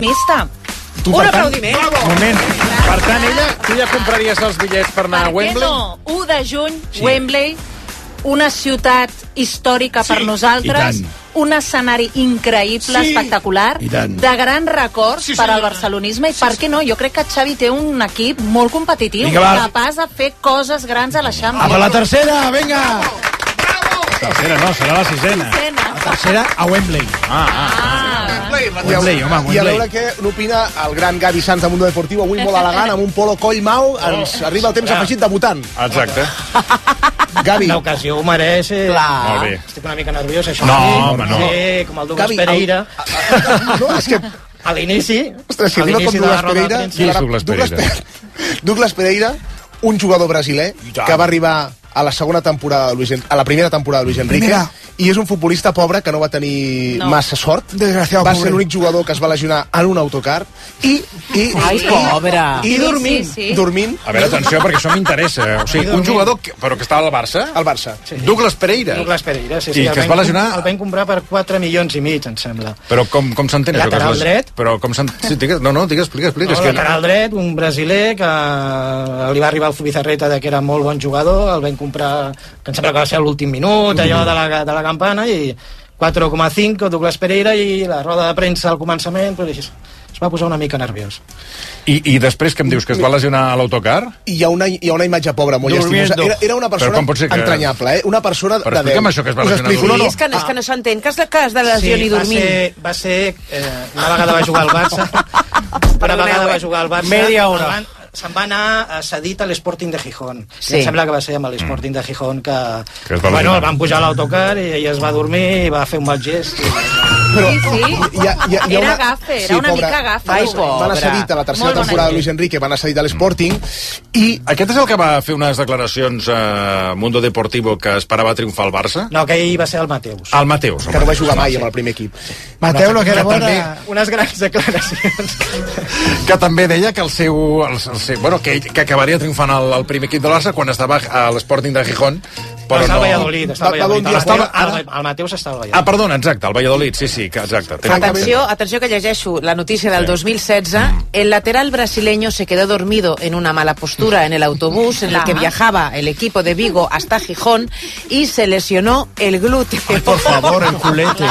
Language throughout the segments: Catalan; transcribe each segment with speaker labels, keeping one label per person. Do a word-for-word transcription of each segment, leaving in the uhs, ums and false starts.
Speaker 1: Mista.
Speaker 2: Tu,
Speaker 1: un
Speaker 2: per
Speaker 1: aplaudiment.
Speaker 2: Tant, moment. Per tant, ella, tu ja compraries els bitllets per anar
Speaker 1: per
Speaker 2: a Wembley?
Speaker 1: No? u de juny, sí. Wembley, una ciutat històrica sí. per nosaltres, un escenari increïble, sí. espectacular, de grans records sí, per al barcelonisme, i sí, per què no? Jo crec que Xavi té un equip molt competitiu, vinga, capaç de fer coses grans a la Champions.
Speaker 3: A la tercera, vinga!
Speaker 2: La tercera no, serà la sisena.
Speaker 3: La tercera a Wembley.
Speaker 2: Ah, ah, ah.
Speaker 3: Wembley, home, Wembley.
Speaker 4: I a veure què n'opina el gran Gavi Sanz de Mundo Deportivo, avui molt elegant, amb un polo coll mau, ens arriba el temps afegit debutant.
Speaker 2: Exacte.
Speaker 4: Gavi.
Speaker 5: L'ocasió ho mereix. Eh?
Speaker 2: Molt bé.
Speaker 5: Estic una mica nerviós, això.
Speaker 2: No, home, no.
Speaker 5: Sí, com el Douglas
Speaker 4: Gavi,
Speaker 5: Pereira.
Speaker 4: El... No, és que...
Speaker 5: A l'inici...
Speaker 4: Ostres, si arriba com Douglas Pereira...
Speaker 2: Qui és Douglas Pereira?
Speaker 4: Douglas Pereira, un jugador brasiler que va arribar a la segona temporada de Luis en... a la primera temporada de Luis Enrique. Primera. I és un futbolista pobre que no va tenir no. massa sort. Desgraciado, va pobre. Ser l'únic jugador que es va lesionar en un autocar i... i
Speaker 1: Ai,
Speaker 4: i,
Speaker 1: pobre!
Speaker 4: I, i dormint. Sí, sí. dormint.
Speaker 2: A veure, atenció, perquè això m'interessa. O sigui, un jugador que, però que estava al Barça?
Speaker 4: Al Barça.
Speaker 2: Sí. Douglas Pereira?
Speaker 5: Douglas Pereira, sí. sí.
Speaker 2: I que es va lesionar?
Speaker 5: El vam comprar per quatre milions i mig, em sembla.
Speaker 2: Però com, com s'entén això?
Speaker 5: Lateral dret.
Speaker 2: Però com s'entén... Sí, digues, no, no, digues, explica, explica.
Speaker 5: No,
Speaker 2: que...
Speaker 5: Lateral dret, un brasiler que li va arribar el Zubizarreta de que era molt bon jugador, el vam comprar, que em sembla que va ser l'últim minut, allò de la, de la campana, i quatre coma cinc, Douglas Pereira, i la roda de premsa al començament, però es va posar una mica nerviós.
Speaker 2: I, i després que em dius que es va lesionar a l'autocar?
Speaker 4: I hi ha una, hi ha una imatge pobra, molt llastimosa. Era, era una persona que... entranyable, eh? Una persona
Speaker 2: però
Speaker 4: de Déu.
Speaker 2: Això que es va lesionar.
Speaker 1: Sí, no, no. És que no, és que no s'entén que es de, que es de lesioni
Speaker 5: sí,
Speaker 1: dormint.
Speaker 5: Ser, va ser... Eh, una vegada va jugar al Barça. Una vegada va jugar al Barça.
Speaker 3: Media hora.
Speaker 5: Se'n va anar cedit a l'Sporting de Gijón.
Speaker 1: Sí.
Speaker 5: Em sembla que va ser amb l'Sporting de Gijón que...
Speaker 2: que es va
Speaker 5: bueno, el van pujar a l'autocar i ell es va dormir i va fer un mal gest. I...
Speaker 4: Però,
Speaker 1: sí, sí.
Speaker 4: Hi ha, hi ha, hi ha
Speaker 1: era
Speaker 4: una...
Speaker 1: gafe, era
Speaker 4: sí,
Speaker 1: una
Speaker 4: pobra.
Speaker 1: mica gafe.
Speaker 4: Ai,
Speaker 1: pobre.
Speaker 4: Van a cedit a la tercera
Speaker 1: Molt
Speaker 4: temporada de Luis Enrique, van a cedit a l'Sporting, i...
Speaker 2: Aquest és el que va fer unes declaracions a Mundo Deportivo que esperava triomfar al Barça?
Speaker 5: No, que ell va ser el Mateus.
Speaker 2: El Mateus.
Speaker 4: Que no va jugar mai amb el primer equip.
Speaker 3: Mateus, lo que era bona...
Speaker 5: Unes grans declaracions.
Speaker 2: Que també deia que el seu... El, el seu bueno, que, ell, que acabaria triomfant al, al primer equip del Barça quan estava a l'Sporting de Gijón, però
Speaker 5: està
Speaker 2: no...
Speaker 5: al Valladolid, està al Valladolid.
Speaker 4: Va,
Speaker 5: Estava, ara... El Mateus està al Valladolid.
Speaker 2: Ah, perdona, exacte, al Valladolid, sí, sí, exacte.
Speaker 1: Atenció, atenció que llegeixo la notícia del sí. dos mil setze. El lateral brasileño se quedó dormido en una mala postura en el autobús en el que viajaba el equipo de Vigo hasta Gijón y se lesionó el glúteo.
Speaker 3: Ay, por favor, el culete.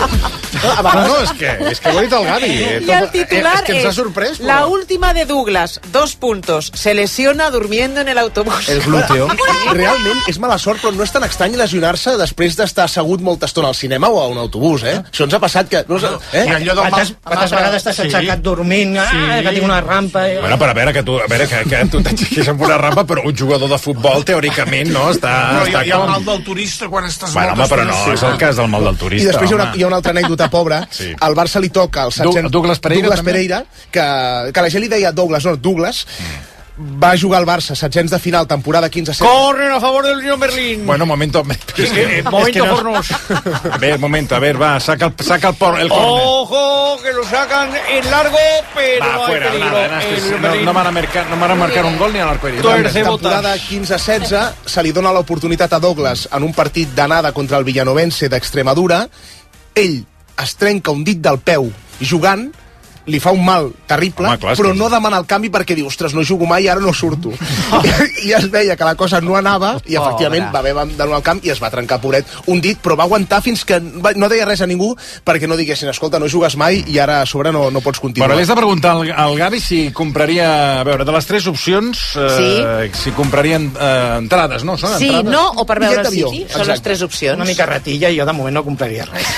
Speaker 2: No, no, és que, és que ho ha dit el Gavi. Eh?
Speaker 1: Y el titular
Speaker 2: és que ens ha sorprès.
Speaker 1: Però... La última de Douglas, dos puntos. Se lesiona durmiendo en el autobús.
Speaker 3: El glúteo.
Speaker 4: Realment és mala sort, però no és tan estrany lesionar-se després d'estar assegut molta estona al cinema o a un autobús, eh? Això ens ha passat que... No, eh?
Speaker 5: I allò del quantes, quantes vegades t'has aixecat dormint, ah, sí. que tinc una rampa... Eh?
Speaker 2: Bueno, però a veure, que tu, a veure, que, que tu t'aixequis amb una rampa, però un jugador de futbol, teòricament, no? Està,
Speaker 6: no,
Speaker 2: està
Speaker 6: hi ha
Speaker 2: com...
Speaker 6: el mal del turista quan estàs...
Speaker 2: Bueno, home, però no, és el cas del mal del turista.
Speaker 4: I després hi ha, una, hi ha una altra anècdota pobra.
Speaker 2: Sí.
Speaker 4: Al Barça li toca el setcents...
Speaker 2: Douglas Pereira,
Speaker 4: Douglas Pereira que, que la gent li deia Douglas, no, Douglas... Mm. Va jugar al Barça, setzents de final, temporada quinze setze.
Speaker 3: Corren a favor del Unión Berlín.
Speaker 2: Bueno, momento.
Speaker 3: Es que, momento no... pornos.
Speaker 2: A ver, momento, a ver, va, saca el, saca el, por, el corner.
Speaker 3: Ojo, que lo sacan en largo, pero
Speaker 2: va,
Speaker 3: no
Speaker 2: fuera,
Speaker 3: hay peligro.
Speaker 2: Nada, no, no, no van a marcar, no van a marcar un gol ni a l'arco iris.
Speaker 4: Temporada quinze setze, se li dona l'oportunitat a Douglas en un partit d'anada contra el Villanovense d'Extremadura. Ell es trenca un dit del peu jugant, li fa un mal terrible, home, clar, però no demana el canvi perquè diu, ostres, no jugo mai i ara no surto. Oh. I, I es veia que la cosa no anava i efectivament oh, va haver d'anar al camp i es va trencar, pobret, un dit, però va aguantar fins que va, no deia res a ningú perquè no diguessin, escolta, no jugues mai i ara a sobre no, no pots continuar.
Speaker 2: Però li has de preguntar al, al Gavi si compraria, a veure, de les tres opcions, eh, sí. si comprarien eh, entrades, no? Són
Speaker 1: sí,
Speaker 2: entrades?
Speaker 1: no, o per veure el City, són les tres opcions.
Speaker 5: Una mica ratilla i jo de moment no compraria res.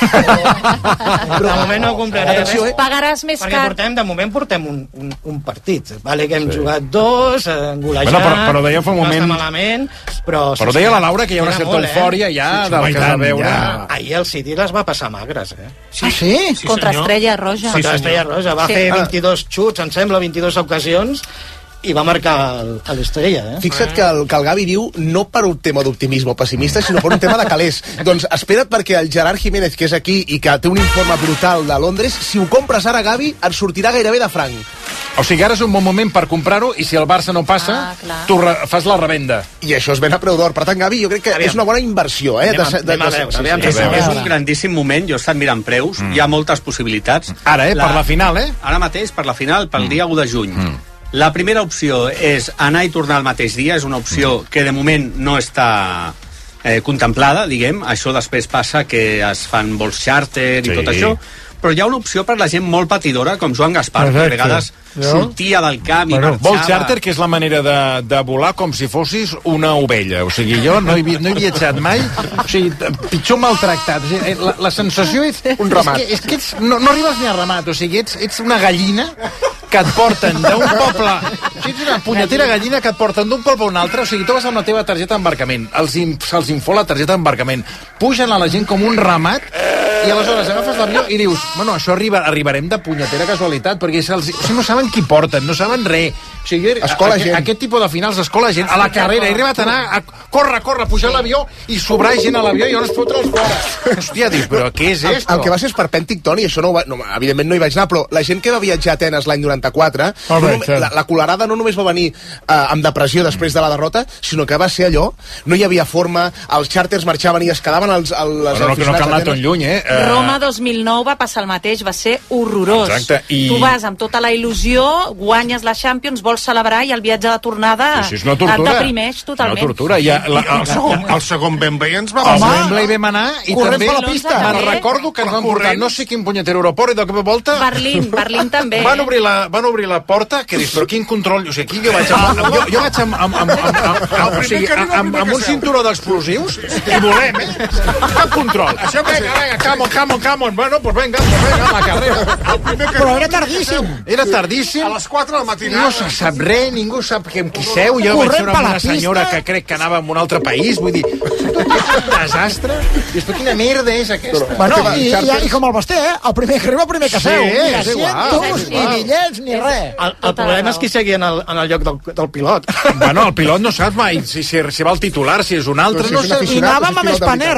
Speaker 5: Però de moment no compraria res.
Speaker 1: Eh? Pagaràs més car.
Speaker 5: Portem, de moment portem un, un, un partit, vale, que hem sí. jugat dos, eh, golejat,
Speaker 2: bueno, però, però deia fa un moment...
Speaker 5: no està malament, però...
Speaker 2: Però deia la Laura que hi ha una certa molt, eufòria eh? ja sí, del que has de veure...
Speaker 5: Ja. Ahir el City les va passar magres, eh?
Speaker 1: Sí, ah, sí? sí Contra senyor. Estrella Roja.
Speaker 5: Contra sí, Estrella Roja, va sí. fer vint-i-dos xuts, em sembla, vint-i-dues ocasions, i va marcar l'Estrella, eh?
Speaker 4: Fixa't que el, que el Gavi diu no per un tema d'optimisme pessimista, sinó per un tema de calés. Doncs espera't perquè el Gerard Jiménez, que és aquí i que té un informe brutal de Londres, si ho compres ara, Gavi, et sortirà gairebé de franc.
Speaker 2: O sigui, ara és un bon moment per comprar-ho i si el Barça no passa,
Speaker 1: ah,
Speaker 2: tu re fas la revenda.
Speaker 4: I això es ven a preu d'or. Per tant, Gavi, jo crec que aviam. és una bona inversió, eh?
Speaker 5: Anem a, de, de, anem a veure,
Speaker 6: sí, sí, sí, és, és un grandíssim moment, jo he estat mirant preus, mm. hi ha moltes possibilitats.
Speaker 2: Ara, eh? La, per la final, eh?
Speaker 6: Ara mateix, per la final, pel mm. dia u de juny.
Speaker 2: Mm.
Speaker 6: La primera opció és anar i tornar el mateix dia, és una opció mm. que de moment no està eh, contemplada, diguem. Això després passa que es fan vols xàrter i
Speaker 2: sí.
Speaker 6: tot això, però hi ha una opció per la gent molt patidora, com Joan Gaspar, que a vegades jo? sortia del camp i
Speaker 2: bueno,
Speaker 6: marxava...
Speaker 2: Vol xàrter, que és la manera de, de volar com si fossis una ovella. O sigui, jo no he, no he viatjat mai, o sigui, pitjor maltractat. O sigui, la, la sensació és...
Speaker 4: Un ramat.
Speaker 2: És que, és que ets, no, no arribes ni a ramat, o sigui, ets, ets una gallina que et porten d'un poble... O sigui, ets una punyetera gallina que et porten d'un poble a un altre, o sigui, tu vas amb la teva targeta d'embarcament, se'ls info la targeta d'embarcament, pugen a la gent com un ramat, i aleshores agafes l'avió i dius, bueno, això arriba, arribarem de punyetera casualitat, perquè se'ls, o sigui, no saben qui porten, no saben res. O sigui,
Speaker 4: escola
Speaker 2: a, a, aquest tipus de finals d'escola gent, a la carrera, he arribat a anar a córrer, córrer, pujar a l'avió i sobrar gent a l'avió i llavors fotre'ls fora. Hòstia, dius, però què és esto?
Speaker 4: El, el que va ser esperpèntic, Toni, això no, va, no, evidentment no hi vaig anar, però la gent que va viatjar a Atenes l'any noranta-quatre, oh, no, no, la, la colerada no només va venir eh, amb depressió després de la derrota, sinó que va ser allò, no hi havia forma, els xàrters marxaven i es quedaven els, els, els
Speaker 2: bueno, no, no cal anar tan lluny, eh? Uh...
Speaker 1: Roma dos mil nou va passar el mateix, va ser horrorós.
Speaker 2: Exacte, i...
Speaker 1: Tu vas amb tota la il·lusió, guanyes la Champions, vols celebrar i el viatge de tornada
Speaker 2: sí, sí, et
Speaker 1: deprimeix totalment.
Speaker 2: No tortura. Ja, la, el, segon,
Speaker 3: el segon Wembley ens va
Speaker 2: passar.
Speaker 3: passar.
Speaker 2: El Wembley vam anar i també
Speaker 3: per la pista.
Speaker 2: Me'n recordo que ens van portar no sé quin punyeter aeroport i de cop de volta...
Speaker 1: Berlín, Berlín també.
Speaker 2: Van obrir la, van obrir la porta, que dius, però quin control... O sigui, aquí jo vaig amb, jo, jo vaig amb, amb, amb, amb, amb, amb, o sigui, amb, amb, amb un cinturó d'explosius i volem, eh? Cap control. Això, vinga, vinga, come on, come on, come on. Bueno, pues venga, pues venga, a la carrera.
Speaker 7: Però era tardíssim.
Speaker 2: Era tardíssim.
Speaker 3: A les quatre de la matinada.
Speaker 2: No se sap res, ningú sap que amb qui seu. Jo vaig veure una senyora que crec que anava a un altre país, vull dir, tot és un desastre. I després, quina merda és aquesta?
Speaker 7: Bueno, i, i, i com el Basté, eh? El primer que arriba, el primer que
Speaker 2: sí,
Speaker 7: seu. Ni
Speaker 2: és igual,
Speaker 7: asientos, ni bitllets, ni res.
Speaker 5: El, el problema és qui segui en el, en el lloc del, del pilot.
Speaker 2: Bueno, el pilot no sap mai si, si, si va el titular, si és un altre, no sé.
Speaker 7: I anàvem amb Spanair.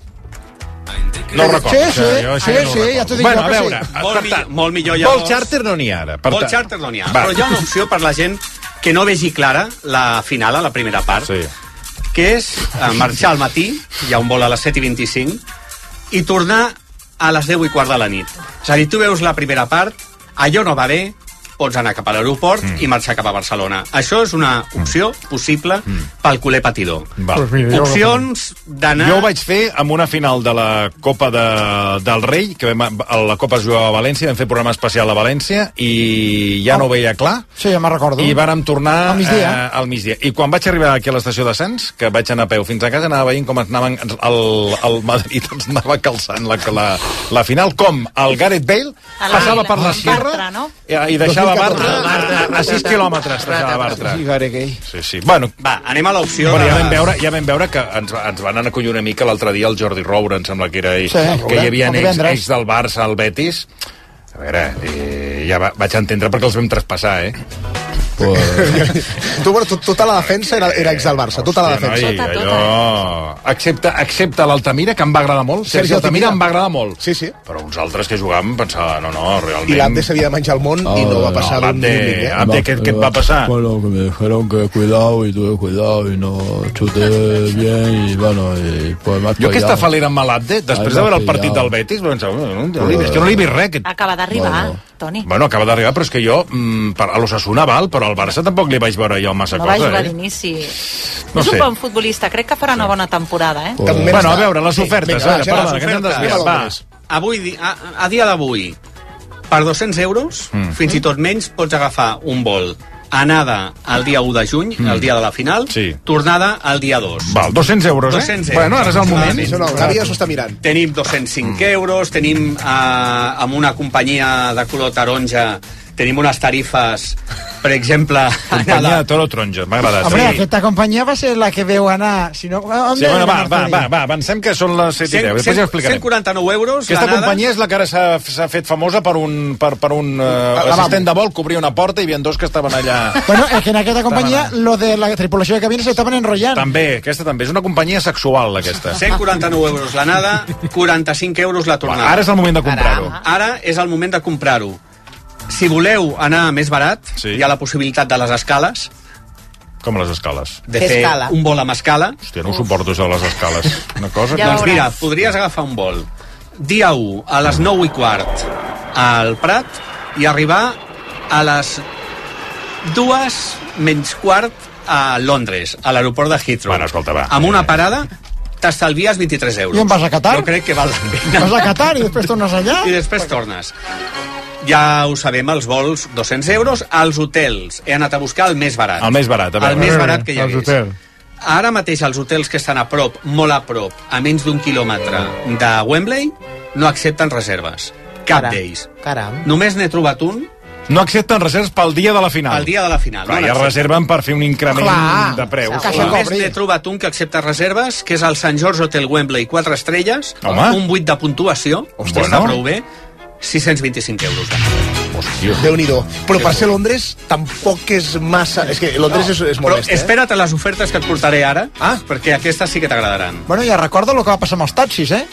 Speaker 2: No ho recordo.
Speaker 7: Sí, sí, jo, sí, no sí, ja t'ho dic
Speaker 2: bueno,
Speaker 7: jo
Speaker 2: a
Speaker 7: que
Speaker 2: veure,
Speaker 7: sí.
Speaker 6: Molt, millor, molt millor llavors...
Speaker 2: Vol xàrter no n'hi ha ara.
Speaker 6: Vol xàrter no n'hi ha, però hi ha una opció per la gent que no vegi clara la final, a la primera part,
Speaker 2: sí.
Speaker 6: que és eh, marxar al matí, hi ha un vol a les set i vint-i-cinc, i tornar a les deu i quart de la nit. És a dir, tu veus la primera part, allò no va bé, pots anar cap a l'aeroport mm. i marxar cap a Barcelona. Això és una opció mm. possible mm. pel culer patidor.
Speaker 2: Pues
Speaker 6: mira, opcions d'anar...
Speaker 2: Jo ho vaig fer amb una final de la Copa de, del Rei, que vam, la Copa es jugava a València, vam fer programa especial a València i ja oh. no ho veia clar.
Speaker 7: Sí, ja me'n recordo.
Speaker 2: I vàrem tornar
Speaker 7: al migdia.
Speaker 2: Eh, al migdia. I quan vaig arribar aquí a l'estació de Sants, que vaig anar a peu fins a casa, anava veient com anaven, el, el Madrid ens anava calçant la, la, la final, com el Gareth Bale passava per l'esquerra no? i, i deixava Bartra, Bartra a sis quilòmetres deixava Bartra. Sí, sí. Bueno,
Speaker 6: va, anem a l'opció
Speaker 2: bueno,
Speaker 6: de...
Speaker 2: ja vam veure, ja vam veure que ens, ens van acollir una mica l'altre dia el Jordi Roure, em sembla que era ell,
Speaker 7: sí,
Speaker 2: que hi havia ells, ells del Barça, el Betis. A veure, eh, ja va, vaig entendre perquè els vam traspassar, eh?
Speaker 4: Pues... tu, bueno, tot, tota la defensa era, era ex del Barça, tota la defensa.
Speaker 2: Hòstia, noi, allò... Excepte, excepte l'Altamira, que em va agradar molt. Sergi Altamira em va agradar molt.
Speaker 4: Sí, sí.
Speaker 2: Però uns altres que jugàvem pensava, no, no, realment...
Speaker 4: I l'Abde s'havia de menjar el món oh, i no va passar
Speaker 2: no,
Speaker 4: d'un minut.
Speaker 2: Eh? Abde, què, què et va passar?
Speaker 8: Bueno, que me dijeron que cuidado y tuve cuidado y no chuté bien y bueno, y pues más
Speaker 2: jo aquesta falera amb l'Abde, després de veure el partit del Betis, pensava, no, no, no, és que no li he vist res. Que...
Speaker 1: Acaba d'arribar, bueno. Toni.
Speaker 2: Bueno, acaba d'arribar, però és que jo, mm, per, a l'Osasuna val, però al Barça tampoc li vaig veure jo massa
Speaker 1: no
Speaker 2: cosa.
Speaker 1: No va jugar
Speaker 2: eh?
Speaker 1: d'inici.
Speaker 2: No
Speaker 1: és
Speaker 2: sé.
Speaker 1: un bon futbolista, crec que farà una bona temporada, eh?
Speaker 2: Pues... Bueno, a veure, les ofertes. Sí, vinga, va, que anem desviant, va.
Speaker 6: Avui, a, a dia d'avui, per dos-cents euros, mm. fins i tot menys, pots agafar un vol anada el dia u de juny, mm. el dia de la final,
Speaker 2: sí.
Speaker 6: tornada el dia dos.
Speaker 2: Val, dos-cents euros, eh?
Speaker 6: dos-cents euros.
Speaker 2: Bueno, ara és el moment.
Speaker 4: Sí, no, Gavi ja s'ho està mirant.
Speaker 6: Tenim dos-cents cinc mm. euros, tenim eh, amb una companyia de color taronja, tenim unes tarifes, per exemple...
Speaker 2: Companyia de Toro Taronja, m'ha agradat.
Speaker 7: Hombre,
Speaker 2: sí.
Speaker 7: aquesta companyia va ser la que veu anar... Si no,
Speaker 2: sí, bueno, va, va, va, va, avancem que són les set i deu, després ja ho explicarem.
Speaker 6: cent quaranta-nou euros.
Speaker 2: Aquesta companyia és la que ara s'ha fet famosa per un, per, per un uh, assistent de vol que obria una porta i hi havia dos que estaven allà...
Speaker 7: Bueno, és que en aquesta companyia lo de la tripulació de cabines s'estaven enrotllant.
Speaker 2: També, aquesta també, és una companyia sexual, aquesta.
Speaker 6: cent quaranta-nou euros l'anada, quaranta-cinc euros la tornada.
Speaker 2: Bueno, ara és el moment de comprar-ho.
Speaker 6: Ara és el moment de comprar-ho. Si voleu anar més barat,
Speaker 2: Sí.
Speaker 6: hi ha la possibilitat de les escales,
Speaker 2: Com les escales?
Speaker 6: de fer
Speaker 1: Escala.
Speaker 6: un vol amb escala.
Speaker 2: Hòstia, no ho suporto, això de les escales. Una cosa que...
Speaker 1: Ja
Speaker 6: Doncs
Speaker 1: veuràs.
Speaker 6: mira, podries agafar un vol dia u a les nou i quart al Prat i arribar a les dues menys quart a Londres, a l'aeroport de Heathrow.
Speaker 2: Bueno, escolta, va.
Speaker 6: Amb una parada t'estalvies vint-i-tres euros.
Speaker 7: I on vas, a Qatar?
Speaker 6: Jo crec que val la pena.
Speaker 7: Vas a Qatar i després tornes allà?
Speaker 6: I després tornes. Ja ho sabem, els vols, dos-cents euros. Els hotels, he anat a buscar el més barat.
Speaker 2: El més barat, a veure.
Speaker 6: El més barat que hi
Speaker 8: Els
Speaker 6: hagués.
Speaker 8: hotels.
Speaker 6: Ara mateix els hotels que estan a prop, molt a prop, a menys d'un quilòmetre de Wembley, no accepten reserves. Cap
Speaker 1: Caram.
Speaker 6: d'ells.
Speaker 1: Caram.
Speaker 6: Només n'he trobat un
Speaker 2: No accepten reserves pel dia de la final.
Speaker 6: al dia de la final.
Speaker 2: Clar,
Speaker 6: no
Speaker 2: ja
Speaker 6: l'accepten.
Speaker 2: reserven per fer un increment
Speaker 7: Clar.
Speaker 2: de preus.
Speaker 7: Que això
Speaker 2: Clar.
Speaker 6: Només
Speaker 7: cobri.
Speaker 6: n'he trobat un que accepta reserves, que és el Sant George Hotel Wembley, quatre estrelles,
Speaker 2: Home.
Speaker 6: un vuit de puntuació,
Speaker 2: Ostres,
Speaker 6: està
Speaker 2: no?
Speaker 6: prou bé, sis-cents vint-i-cinc euros.
Speaker 2: Hòstia.
Speaker 4: Déu-n'hi-do. Però per ser Londres tampoc és massa... És que Londres és, és molt
Speaker 6: Però
Speaker 4: bèstia, eh?
Speaker 6: espera't a les ofertes que et portaré ara,
Speaker 4: Ah.
Speaker 6: perquè aquestes sí que t'agradaran.
Speaker 7: Bueno, ja recordo el que va passar amb els taxis, eh?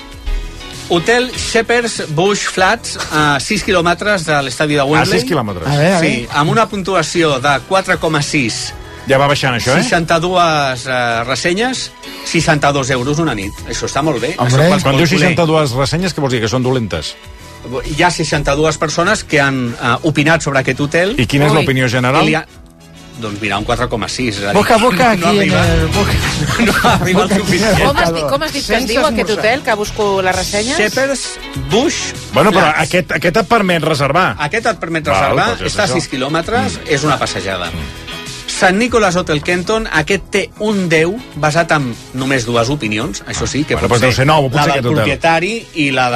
Speaker 6: Hotel Shepherd's Bush Flats, a sis quilòmetres de l'estadi de
Speaker 2: A
Speaker 6: Wembley.
Speaker 2: sis quilòmetres.
Speaker 7: A veure, a veure.
Speaker 6: Sí, amb una puntuació de quatre coma sis,
Speaker 2: Ja va baixant això, eh?
Speaker 6: seixanta-dues eh, ressenyes, seixanta-dos euros una nit. Això està molt bé.
Speaker 7: Hombre.
Speaker 6: Això qualsevol
Speaker 2: Quan dius
Speaker 6: culer.
Speaker 2: seixanta-dues ressenyes, què vols dir? Que són dolentes?
Speaker 6: Hi ha seixanta-dues persones que han uh, opinat sobre aquest hotel.
Speaker 2: I quina és
Speaker 1: Ui.
Speaker 2: l'opinió general?
Speaker 6: I li ha... Doncs mira, un quatre coma sis. és a dir,
Speaker 7: Busca, busca aquí
Speaker 6: no
Speaker 7: en
Speaker 6: arriba,
Speaker 7: el... Busca,
Speaker 6: no arriba al suficient.
Speaker 1: Com has, dit, com has dit que es
Speaker 7: Sense
Speaker 1: diu aquest
Speaker 7: esmorzar.
Speaker 1: hotel, que busco les ressenyes?
Speaker 6: Shepherd's Bush
Speaker 2: Bueno, però
Speaker 6: Flats.
Speaker 2: aquest, aquest et permet reservar.
Speaker 6: Aquest et permet
Speaker 2: Val,
Speaker 6: reservar,
Speaker 2: doncs és
Speaker 6: està a
Speaker 2: això.
Speaker 6: sis quilòmetres, és una passejada. Sant Nicholas Hotel Kenton, aquest té un deu, basat en només dues opinions, això sí, que
Speaker 2: Bueno,
Speaker 6: pot
Speaker 2: doncs deu ser nou, potser,
Speaker 6: la del
Speaker 2: aquest hotel.
Speaker 6: propietari i la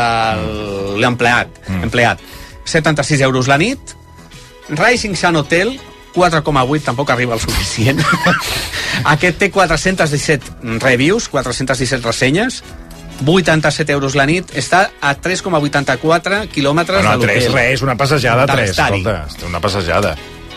Speaker 6: de l'empleat. Mm. empleat. setanta-sis euros la nit. Rising Sun Hotel, quatre coma vuit, tampoc arriba al suficient. Aquest té quatre-cents disset reviews, quatre-cents disset ressenyes, vuitanta-set euros la nit, està a tres coma vuitanta-quatre quilòmetres
Speaker 2: Bueno,
Speaker 6: de
Speaker 2: tres,
Speaker 6: l'hotel.
Speaker 2: res, una passejada,
Speaker 6: De
Speaker 2: tres.
Speaker 6: l'estadi.
Speaker 2: Escolta, una passejada.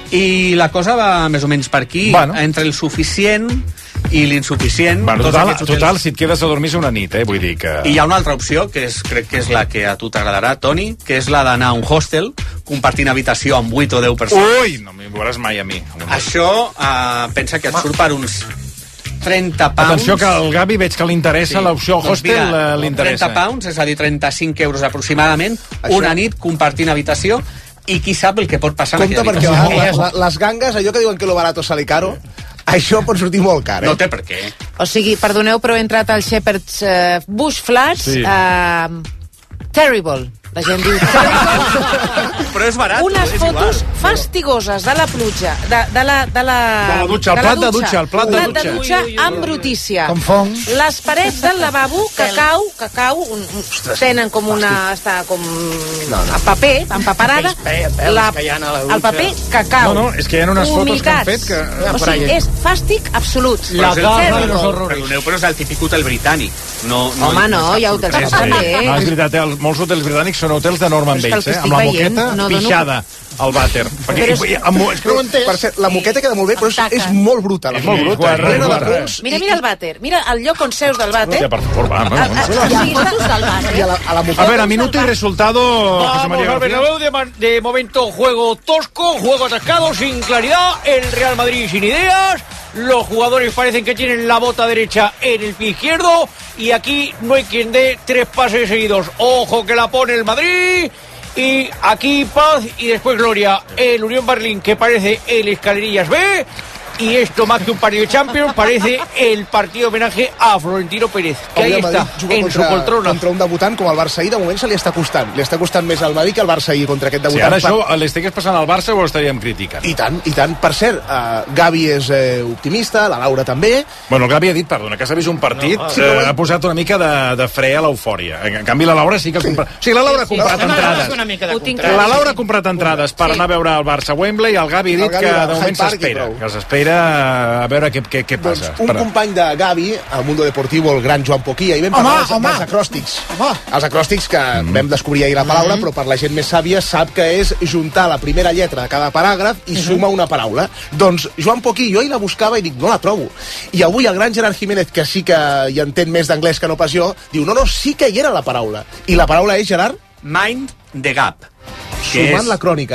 Speaker 6: I la cosa va més o menys per aquí,
Speaker 2: Bueno.
Speaker 6: entre el suficient i l'insuficient.
Speaker 2: Bueno,
Speaker 6: tots
Speaker 2: total,
Speaker 6: aquests hotels.
Speaker 2: total, si et quedes a dormir és una nit, eh? Vull dir que...
Speaker 6: I hi ha una altra opció, que és, crec que és la que a tu t'agradarà, Toni, que és la d'anar a un hostel, compartint habitació amb vuit o deu persones.
Speaker 2: Ui, no m'hi veuràs mai a mi.
Speaker 6: Això, eh, pensa que et surt per uns trenta pounds.
Speaker 2: Atenció que al Gavi veig que li interessa l'opció
Speaker 6: Doncs
Speaker 2: hostel,
Speaker 6: mira,
Speaker 2: eh, li interessa.
Speaker 6: trenta pounds, és a dir, trenta-cinc euros aproximadament,
Speaker 4: Això-
Speaker 6: una nit compartint habitació, i qui sap el que pot passar en
Speaker 4: Compte
Speaker 6: aquella
Speaker 4: perquè a
Speaker 6: habitació.
Speaker 4: vegades les, les gangues, allò que diuen que lo barato sale caro, això pot sortir molt car, eh?
Speaker 6: No té per què.
Speaker 1: O sigui, perdoneu, però he entrat al Shepherd's uh, Bush Flats.
Speaker 2: Sí.
Speaker 1: Uh, terrible. La gent diu terrible.
Speaker 6: Però és barat.
Speaker 1: Unes
Speaker 6: és
Speaker 1: fotos
Speaker 6: igual.
Speaker 1: fastigoses de la pluja, de, de la... De la,
Speaker 2: De la dutxa, el plat de dutxa, el plat de
Speaker 1: de
Speaker 2: dutxa.
Speaker 1: dutxa amb brutícia.
Speaker 7: Com fong.
Speaker 1: Les parets del lavabo, cacau, cacau, un, un, tenen com una... Està com... No, no. paper, empaperada.
Speaker 5: Pels, pels
Speaker 1: La,
Speaker 5: que hi ha a la
Speaker 1: el
Speaker 5: dutxa.
Speaker 1: paper, cacau.
Speaker 2: No, no, és que hi ha unes fotos que han
Speaker 1: Humitats.
Speaker 2: fet que...
Speaker 1: O sigui, és fàstic absolut.
Speaker 6: Però és el-
Speaker 7: garra de los horrores.
Speaker 6: Perdoneu, però és el típic hotel britànic. No, no,
Speaker 1: Home, no,
Speaker 6: és
Speaker 1: hi ha
Speaker 6: cap
Speaker 1: hotels
Speaker 6: sorpresa.
Speaker 1: també.
Speaker 2: No, és veritat, eh? els- molts hotels britànics són hotels de Norman
Speaker 1: Però és que el
Speaker 2: Bates,
Speaker 1: que
Speaker 2: eh?
Speaker 1: estic
Speaker 2: Amb la
Speaker 1: veient,
Speaker 2: moqueta
Speaker 1: no dono-
Speaker 2: pixada al vàter. Perquè,
Speaker 1: Però és-
Speaker 2: i- amb, és que no ho he entès.
Speaker 4: Per cert, la moqueta queda molt bé, però és, és molt bruta. La
Speaker 2: És molt
Speaker 4: moqueta.
Speaker 2: bruta,
Speaker 4: Plena de
Speaker 2: guarra.
Speaker 4: punts.
Speaker 1: Mira, mira el vàter. Mira el lloc on seus del vàter.
Speaker 2: Hòstia, per favor, va, va,
Speaker 1: Ah,
Speaker 2: va.
Speaker 1: ah, Hi ha fotos del
Speaker 4: I a
Speaker 1: vàter.
Speaker 4: la, a la
Speaker 2: A
Speaker 4: moqueta...
Speaker 2: ver, a minuto y resultado, José
Speaker 9: Vamos
Speaker 2: María
Speaker 9: al
Speaker 2: García.
Speaker 9: Bernabéu, de, man- de momento juego tosco, juego atascado, sin claridad, el Real Madrid sin ideas, los jugadores parecen que tienen la bota derecha en el pie izquierdo y aquí no hay quien dé tres pases seguidos. Ojo que la pone el Madrid y aquí paz y después gloria. El Unión Berlín que parece el Escalerillas B. Y esto, más que un partido de Champions, parece el partido de homenaje a Florentino Pérez, que
Speaker 4: Avui
Speaker 9: ahí
Speaker 4: el Madrid
Speaker 9: está,
Speaker 4: juga
Speaker 9: en su
Speaker 4: contra,
Speaker 9: poltrona.
Speaker 4: contra un debutant com el Barça ahir, de moment se li està costant. Li està costant més al Madrid que al Barça ahir contra aquest
Speaker 2: Si
Speaker 4: debutant.
Speaker 2: ara això l'estigués passant al Barça ho estaríem criticant.
Speaker 4: I tant, i tant. Per cert, uh, Gavi és eh, optimista, la Laura també.
Speaker 2: Bueno, el Gavi ha dit, perdona, que s'ha vist un partit,
Speaker 4: No,
Speaker 2: no,
Speaker 4: sí, però
Speaker 2: eh,
Speaker 4: ell-
Speaker 2: ha posat una mica de, de fre a l'eufòria. En canvi, la Laura sí que ha comprat... O sigui, la Laura ha comprat
Speaker 5: No, no, no,
Speaker 2: entrades.
Speaker 5: una mica de
Speaker 1: Ho tinc
Speaker 5: contrast.
Speaker 2: La Laura ha comprat entrades per
Speaker 1: Sí.
Speaker 2: anar a veure el Barça a Wembley, el Gavi ha
Speaker 4: El
Speaker 2: dit
Speaker 4: Gavi
Speaker 2: que
Speaker 4: va a
Speaker 2: de moment
Speaker 4: Hyde Park i
Speaker 2: s'espera,
Speaker 4: prou.
Speaker 2: que s'espera a veure què, què, què
Speaker 4: Doncs
Speaker 2: passa.
Speaker 4: un
Speaker 2: Per-
Speaker 4: company de Gavi, al Mundo Deportivo, el gran Joan Poquí, ahir vam
Speaker 7: Home,
Speaker 4: parlar dels,
Speaker 7: home.
Speaker 4: dels acròstics.
Speaker 7: Home.
Speaker 4: Els acròstics que mm. vam descobrir ahir la paraula, mm. però per la gent més sàvia sap que és juntar la primera lletra de cada paràgraf i mm -hmm. suma una paraula. Doncs Joan Poquí, jo ahir la buscava i dic, no la trobo. I avui el gran Gerard Jiménez, que sí que hi entén més d'anglès que no pas jo, diu, no, no, sí que hi era la paraula. I la paraula és, Gerard,
Speaker 6: Mind the Gap. que
Speaker 4: sumant
Speaker 6: és-
Speaker 4: la crònica, eh?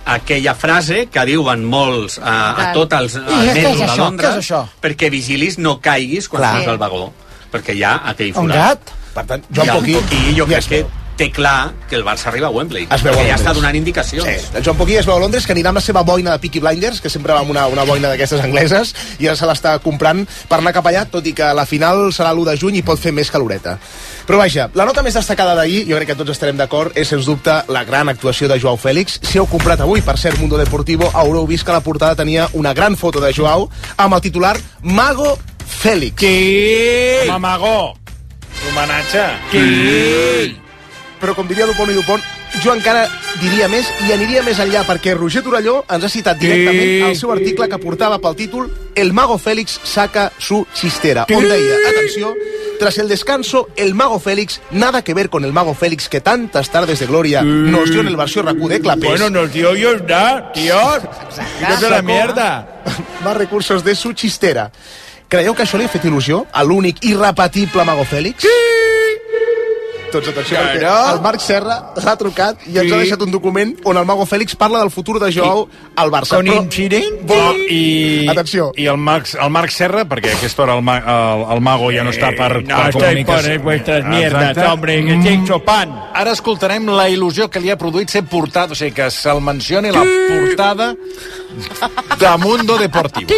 Speaker 6: aquella frase que diuen molts a, a tots els metros de Londres perquè vigilis no caiguis quan surts al vagó, perquè hi ha aquell forat.
Speaker 7: Un gat?
Speaker 4: Per tant, Joan Poquí,
Speaker 6: Poquí jo crec que té clar que el Barça arriba a Wembley, perquè ja està donant indicacions.
Speaker 4: Sí, el Joan Poquí es veu a Londres, que anirà amb la seva boina de Peaky Blinders, que sempre va amb una, una boina d'aquestes angleses, i ara se l'està comprant per anar cap allà, tot i que la final serà l'u de juny i pot fer més caloreta. Però vaja, la nota més destacada d'ahir, jo crec que tots estarem d'acord, és sens dubte la gran actuació de Joao Félix. Si heu comprat avui, per cert, Mundo Deportivo, haureu vist que la portada tenia una gran foto de Joao amb el titular Mago Félix.
Speaker 2: Sí! Home, Mago! Homenatge!
Speaker 4: Sí! Però com diria Dupont i Dupont, jo encara diria més i aniria més enllà, perquè Roger Torelló ens ha citat directament el seu article que portava pel títol El Mago Félix saca su chistera, on deia, atenció, tras el descanso, el Mago Félix, nada que ver con el Mago Félix que tantas tardes de gloria nos dio en el Barció R A C U de Clapés.
Speaker 9: Bueno, nos dio ellos, ¿no, tíos? ¡Quítate la mierda!
Speaker 4: Más recursos de su chistera. Creieu que això li ha fet il·lusió a l'únic irrepetible Mago Félix? Sí! Tots atenció, perquè el Marc Serra l'ha trucat i ens ha deixat un document on el Mago Félix parla del futur de Joao al Barça.
Speaker 9: Con incident?
Speaker 2: Oh, i,
Speaker 4: atenció.
Speaker 2: I el Marc, el Marc Serra, perquè a aquesta hora el, el, el Mago ja no està per,
Speaker 9: eh, no,
Speaker 2: per comunicació.
Speaker 9: No, vuestras mierdas, hombre, que estic sopant.
Speaker 2: Ara escoltarem la il·lusió que li ha produït ser portada, o sigui, que se'l mencioni la portada de Mundo Deportivo.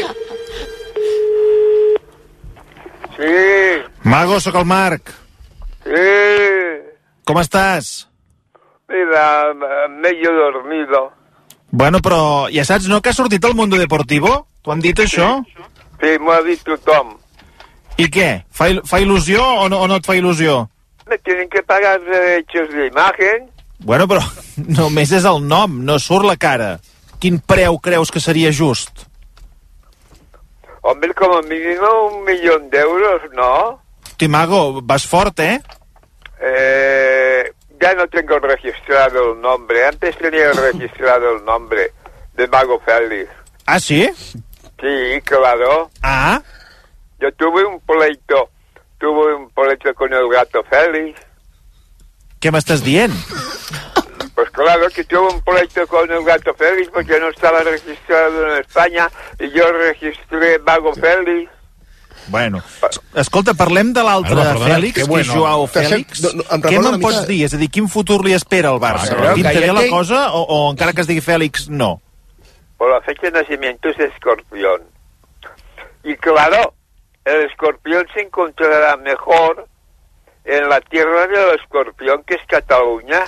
Speaker 10: Sí.
Speaker 2: Mago, sóc el Marc.
Speaker 10: Sí.
Speaker 2: Com estàs?
Speaker 10: Mira, medio dormido.
Speaker 2: Bueno, però ja saps, no, que ha sortit al Mundo Deportivo? T'ho han dit, això?
Speaker 10: Sí, m'ho ha dit tothom.
Speaker 2: I què? Fa, il fa il·lusió o no, o no et fa il·lusió?
Speaker 10: Me tienen que pagar derechos de imagen.
Speaker 2: Bueno, però només és el nom, no surt la cara. Quin preu creus que seria just?
Speaker 10: Hombre, como mínimo un millón de euros, ¿no?
Speaker 2: Timago, vas fort, ¿eh?
Speaker 10: Eh, ya no tengo registrado el nombre. Antes tenía registrado el nombre de Mago Félix.
Speaker 2: ¿Ah, sí?
Speaker 10: Sí, claro.
Speaker 2: Ah.
Speaker 10: Yo tuve un pleito, tuve un pleito con el gato Félix.
Speaker 2: ¿Qué me estás dient?
Speaker 10: Pues claro que tuve un pleito con el gato Félix porque no estaba registrado en España y yo registré Mago Félix.
Speaker 2: Bueno, escolta, parlem de l'altre ah, no, Fèlix, que, bueno. que és Joao Fèlix. No, no, Què me'n pots mica... dir? És a dir, quin futur li espera al Barça? Ah, ¿Pinta bé la cosa o, o encara que es digui Fèlix, no?
Speaker 10: Por la fecha de nacimiento es escorpión. Y claro, el escorpión se encontrará mejor en la tierra del escorpión, que es Cataluña.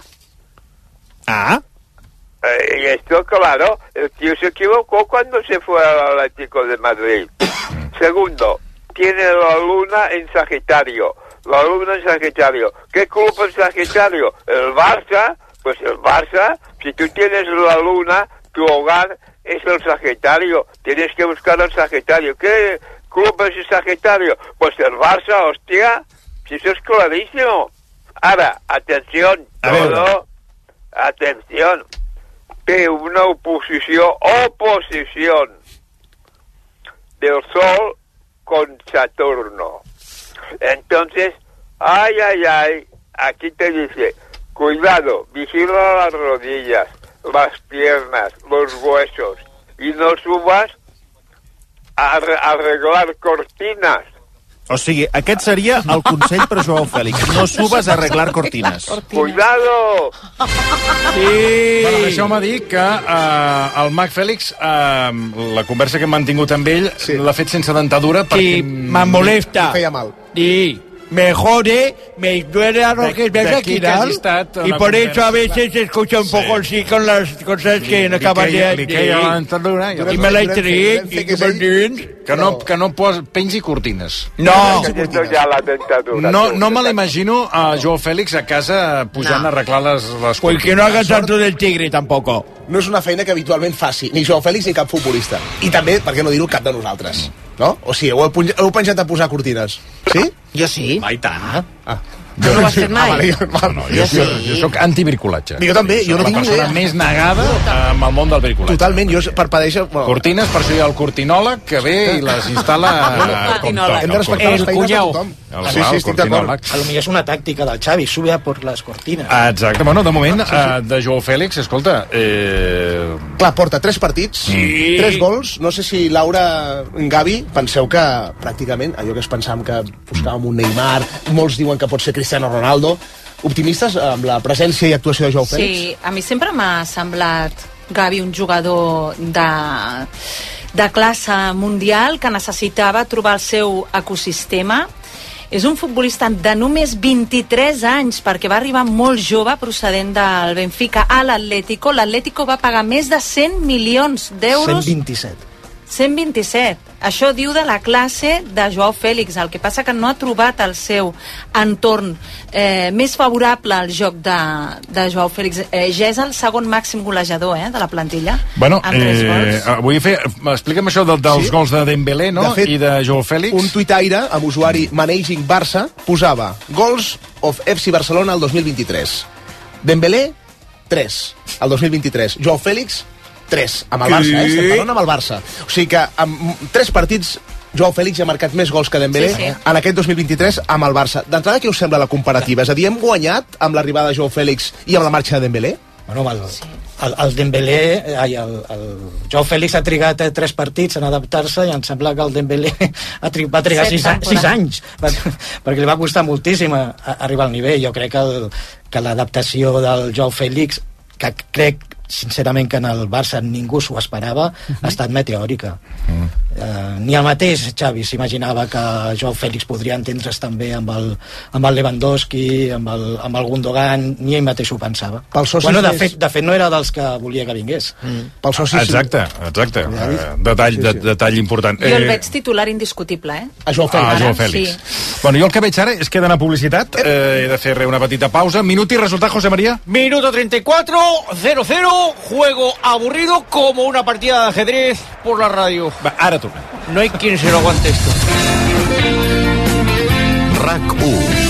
Speaker 2: Ah.
Speaker 10: Eh, y esto, claro, el tío se equivocó cuando se fue al Atlético de Madrid. Segundo, tiene la luna en Sagitario. La luna en Sagitario. ¿Qué club en Sagitario? El Barça. Pues el Barça, si tú tienes la luna, tu hogar es el Sagitario. Tienes que buscar el Sagitario. ¿Qué club es el Sagitario? Pues el Barça, hostia. Si eso es clarísimo. Ahora, atención, todo. Atención. Que una oposición, oposición del Sol con Saturno. Entonces, ay, ay, ay, aquí te dice, cuidado, vigila las rodillas, las piernas, los huesos, y no subas a arreglar cortinas.
Speaker 2: O sigui, aquest seria el consell per Joao Fèlix. No subes a arreglar cortines.
Speaker 10: Cuidado!
Speaker 2: Sí! Bueno, deixeu-me dir que uh, el Mac Fèlix, uh, la conversa que hem mantingut amb ell, sí. l'ha fet sense dentadura perquè...
Speaker 9: Sí, me molesta.
Speaker 4: Feia mal.
Speaker 9: Sí. Me jode, me duele a los que ves aquí, y por eso a veces se escucha un poco así con las cosas que no acaban de... I me la traït, i que me'n dins...
Speaker 2: Que no, que no pos, pengi cortines.
Speaker 9: No!
Speaker 2: No, no me l'imagino a Joao Fèlix a casa pujant no. a arreglar les, les cortines.
Speaker 9: Pues que no haga tanto del tigre, tampoco.
Speaker 4: No és una feina que habitualment faci ni Joao Fèlix ni cap futbolista. I també, per què no dir-ho, cap de nosaltres. No? O sigui, heu, heu penjat a posar cortines? Sí?
Speaker 5: Jo sí.
Speaker 6: Va, i tant.
Speaker 4: Ah.
Speaker 1: No ho has fet mai?
Speaker 2: Ah, vale, jo, no, jo, jo, jo soc antibricolatge.
Speaker 4: Jo també, jo no
Speaker 2: la
Speaker 4: tinc
Speaker 2: persona
Speaker 4: idea.
Speaker 2: més negada amb el món del bricolatge.
Speaker 4: Totalment, jo per padeixer... Bueno,
Speaker 2: cortines, per això hi ha el cortinòleg que ve i les instal·la com toca.
Speaker 4: Hem de respectar les feines de tothom.
Speaker 2: El,
Speaker 4: sí, sí, estic d'acord.
Speaker 5: A lo millor és una tàctica del Xavi, sube a por les cortines.
Speaker 2: Exacte, bueno, de moment, sí, sí. de Joao Fèlix, escolta... Eh...
Speaker 4: Clar, porta tres partits, sí. tres gols, no sé si Laura, Gavi, penseu que pràcticament, allò que es pensàvem que buscàvem un Neymar, molts diuen que pot ser Cristiano Ronaldo, optimistes amb la presència i actuació de Joao Fèlix?
Speaker 1: Sí, a mi sempre m'ha semblat Gavi un jugador de, de classe mundial que necessitava trobar el seu ecosistema. És un futbolista de només vint-i-tres anys, perquè va arribar molt jove procedent del Benfica a l'Atlético. L'Atlético va pagar més de cent milions d'euros.
Speaker 5: cent vint-i-set.
Speaker 1: cent vint-i-set. Això diu de la classe de Joao Fèlix. El que passa que no ha trobat el seu entorn eh, més favorable al joc de, de Joao Fèlix. Eh, ja és el segon màxim golejador eh, de la plantilla.
Speaker 2: Bueno,
Speaker 1: amb tres
Speaker 2: eh,
Speaker 1: gols.
Speaker 2: vull fer... Explica'm això de, dels sí? gols de Dembélé, no?
Speaker 4: De fet,
Speaker 2: i de Joao Fèlix.
Speaker 4: Un tuitaire amb usuari Managing Barça posava gols of F C Barcelona el dos mil vint-i-tres. Dembélé, tres, el dos mil vint-i-tres. Joao Fèlix, tres, amb el Barça, eh? Estem parlant amb el Barça. O sigui que amb tres partits Joao Fèlix ha marcat més gols que Dembélé sí, sí. en aquest dos mil vint-i-tres amb el Barça. D'entrada, què us sembla la comparativa? És a dir, hem guanyat amb l'arribada de Joao Fèlix i amb la marxa de Dembélé?
Speaker 5: Bueno, el, el, el Dembélé, ai, el, el Joao Fèlix ha trigat tres partits en adaptar-se i em sembla que el Dembélé ha tri, va trigar sis, sis anys va, perquè li va costar moltíssim a, a arribar al nivell. Jo crec que, el, que l'adaptació del Joao Fèlix, que crec sincerament que en el Barça ningú s'ho esperava, uh-huh. ha estat meteòrica. Uh-huh. Uh, ni el mateix Xavi s'imaginava que Joao Fèlix podria entendre's també amb el, amb el Lewandowski, amb el, amb el Gundogan, ni ell mateix ho pensava. Bueno, de, fet, de fet no era dels que volia que vingués.
Speaker 2: Mm. Pel soci, exacte, exacte. Uh, detall, sí, sí. De, detall important.
Speaker 1: Jo el veig titular indiscutible, eh?
Speaker 4: A Joao Fèlix.
Speaker 2: Ah, Joao Fèlix. Sí. Bueno, jo el que veig ara és que he d'anar a publicitat, eh, he de fer una petita pausa. Minut i resultat, José María.
Speaker 9: Minuto treinta y cuatro, cero cero, juego aburrido como una partida de ajedrez por la radio.
Speaker 2: Va, ara tornem.
Speaker 9: No hay quien se lo aguante esto.
Speaker 11: RAC u.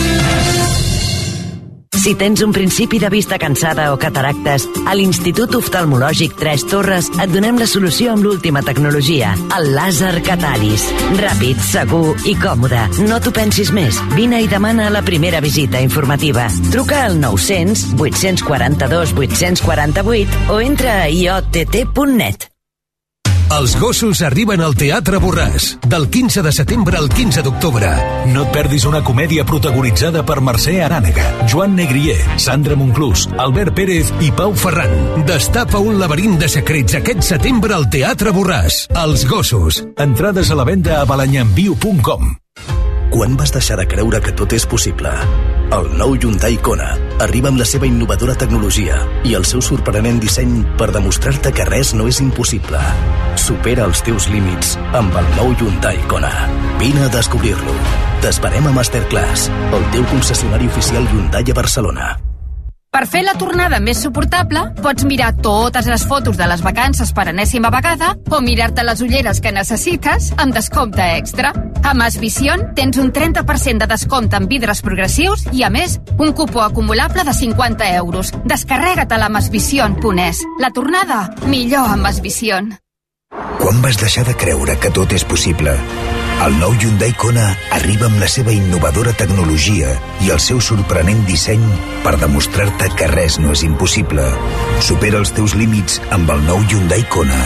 Speaker 11: Si tens un principi de vista cansada o cataractes, a l'Institut Oftalmològic Tres Torres et donem la solució amb l'última tecnologia, el làser Cataris. Ràpid, segur i còmode. No t'ho pensis més. Vine i demana la primera visita informativa. Truca al nou-cents, vuit-cents quaranta-dos, vuit-cents quaranta-vuit o entra a i o te te punt net.
Speaker 12: Els gossos arriben al Teatre Borràs, del quinze de setembre al quinze d'octubre. No et perdis una comèdia protagonitzada per Mercè Arànega, Joan Negrier, Sandra Monclús, Albert Pérez i Pau Ferran. Destapa un laberint de secrets aquest setembre al Teatre Borràs. Els gossos. Entrades a la venda a balanyamviu punt com.
Speaker 13: Quan vas deixar de creure que tot és possible? El nou Hyundai Kona arriba amb la seva innovadora tecnologia i el seu sorprenent disseny per demostrar-te que res no és impossible. Supera els teus límits amb el nou Hyundai Kona. Vine a descobrir-lo. T'esperem a Masterclass, el teu concessionari oficial Hyundai a Barcelona.
Speaker 14: Per fer la tornada més suportable, pots mirar totes les fotos de les vacances per enèsima vegada o mirar-te les ulleres que necessites amb descompte extra. A Mas Vision tens un trenta per cent de descompte en vidres progressius i, a més, un cupó acumulable de cinquanta euros. Descarrega't a la masvision punt es. La tornada, millor a Mas Vision.
Speaker 15: Quan vas deixar de creure que tot és possible? El nou Hyundai Kona arriba amb la seva innovadora tecnologia i el seu sorprenent disseny per demostrar-te que res no és impossible. Supera els teus límits amb el nou Hyundai Kona.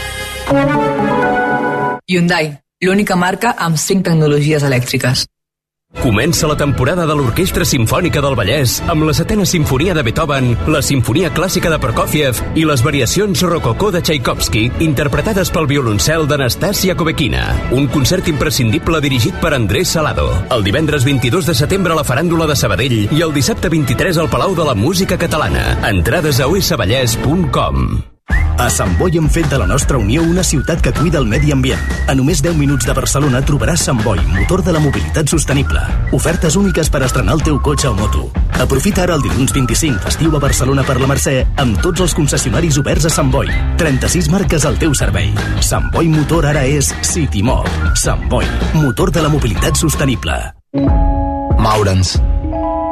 Speaker 16: Hyundai, l'única marca amb cinc tecnologies elèctriques.
Speaker 17: Comença la temporada de l'Orquestra Simfònica del Vallès amb la setena sinfonia de Beethoven, la sinfonia clàssica de Prokofiev i les variacions rococó de Tchaikovsky, interpretades pel violoncel d'Anastasia Kovekina. Un concert imprescindible dirigit per Andrés Salado. El divendres vint-i-dos de setembre a la Faràndula de Sabadell i el dissabte vint-i-tres al Palau de la Música Catalana. Entrades a u esse vallès punt com.
Speaker 13: A Sant Boi hem fet de la nostra Unió una ciutat que cuida el medi ambient. A només deu minuts de Barcelona trobaràs Sant Boi, motor de la mobilitat sostenible. Ofertes úniques per estrenar el teu cotxe o moto. Aprofita ara el dilluns vint-i-cinc, festiu a Barcelona per la Mercè, amb tots els concessionaris oberts a Sant Boi. trenta-sis marques al teu servei. Sant Boi Motor ara és CityMob. Sant Boi, motor de la mobilitat sostenible.
Speaker 18: Moure'ns.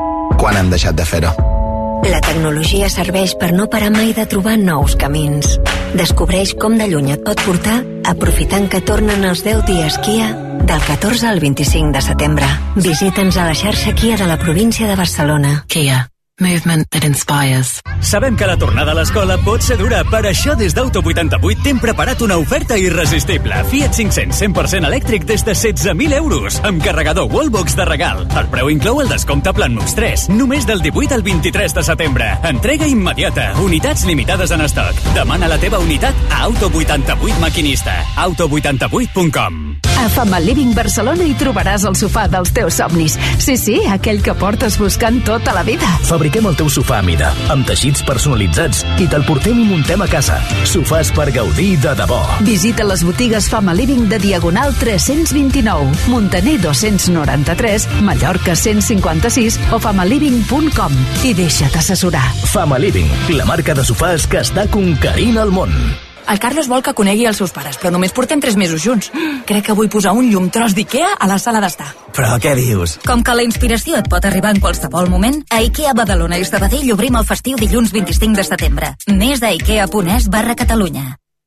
Speaker 18: quan hem deixat de fer-ho.
Speaker 19: La tecnologia serveix per no parar mai de trobar nous camins. Descobreix com de lluny et pot portar aprofitant que tornen els deu dies Kia del catorze al vint-i-cinc de setembre. Visita'ns a la xarxa Kia de la província de Barcelona.
Speaker 16: Kia. Movement that inspires.
Speaker 20: Sabem que la tornada a l'escola pot ser dura, per això des d'Auto vuitanta-vuit t'hem preparat una oferta irresistible. Fiat cinc-cents cent per cent elèctric des de setze mil euros, amb carregador Wallbox de regal. El preu inclou el descompte Plan Mux tres, només del divuit al vint-i-tres de setembre. Entrega immediata, unitats limitades en estoc. Demana la teva unitat a Auto vuitanta-vuit Maquinista. auto vuitanta vuit punt com.
Speaker 21: A Family Living Barcelona hi trobaràs el sofà dels teus somnis. Sí, sí, aquell que portes buscant tota la vida.
Speaker 13: Fabriquem el teu sofà a mida, amb teixits personalitzats, i te'l portem i muntem a casa. Sofàs per gaudir de debò.
Speaker 21: Visita les botigues Fama Living de Diagonal tres-cents vint-i-nou, Montaner dos-cents noranta-tres, Mallorca cent cinquanta-sis o famaliving punt com i deixa't assessorar.
Speaker 13: Fama Living, la marca de sofàs que està conquerint el món.
Speaker 16: El Carlos vol que conegui els seus pares, però només portem tres mesos junts. Crec que vull posar un llum tros d'Ikea a la sala d'estar.
Speaker 13: Però què dius?
Speaker 16: Com que la inspiració et pot arribar en qualsevol moment, a Ikea Badalona i Sabadell obrim el festiu dilluns vint-i-cinc de setembre. Més a ikea.es barra Catalunya.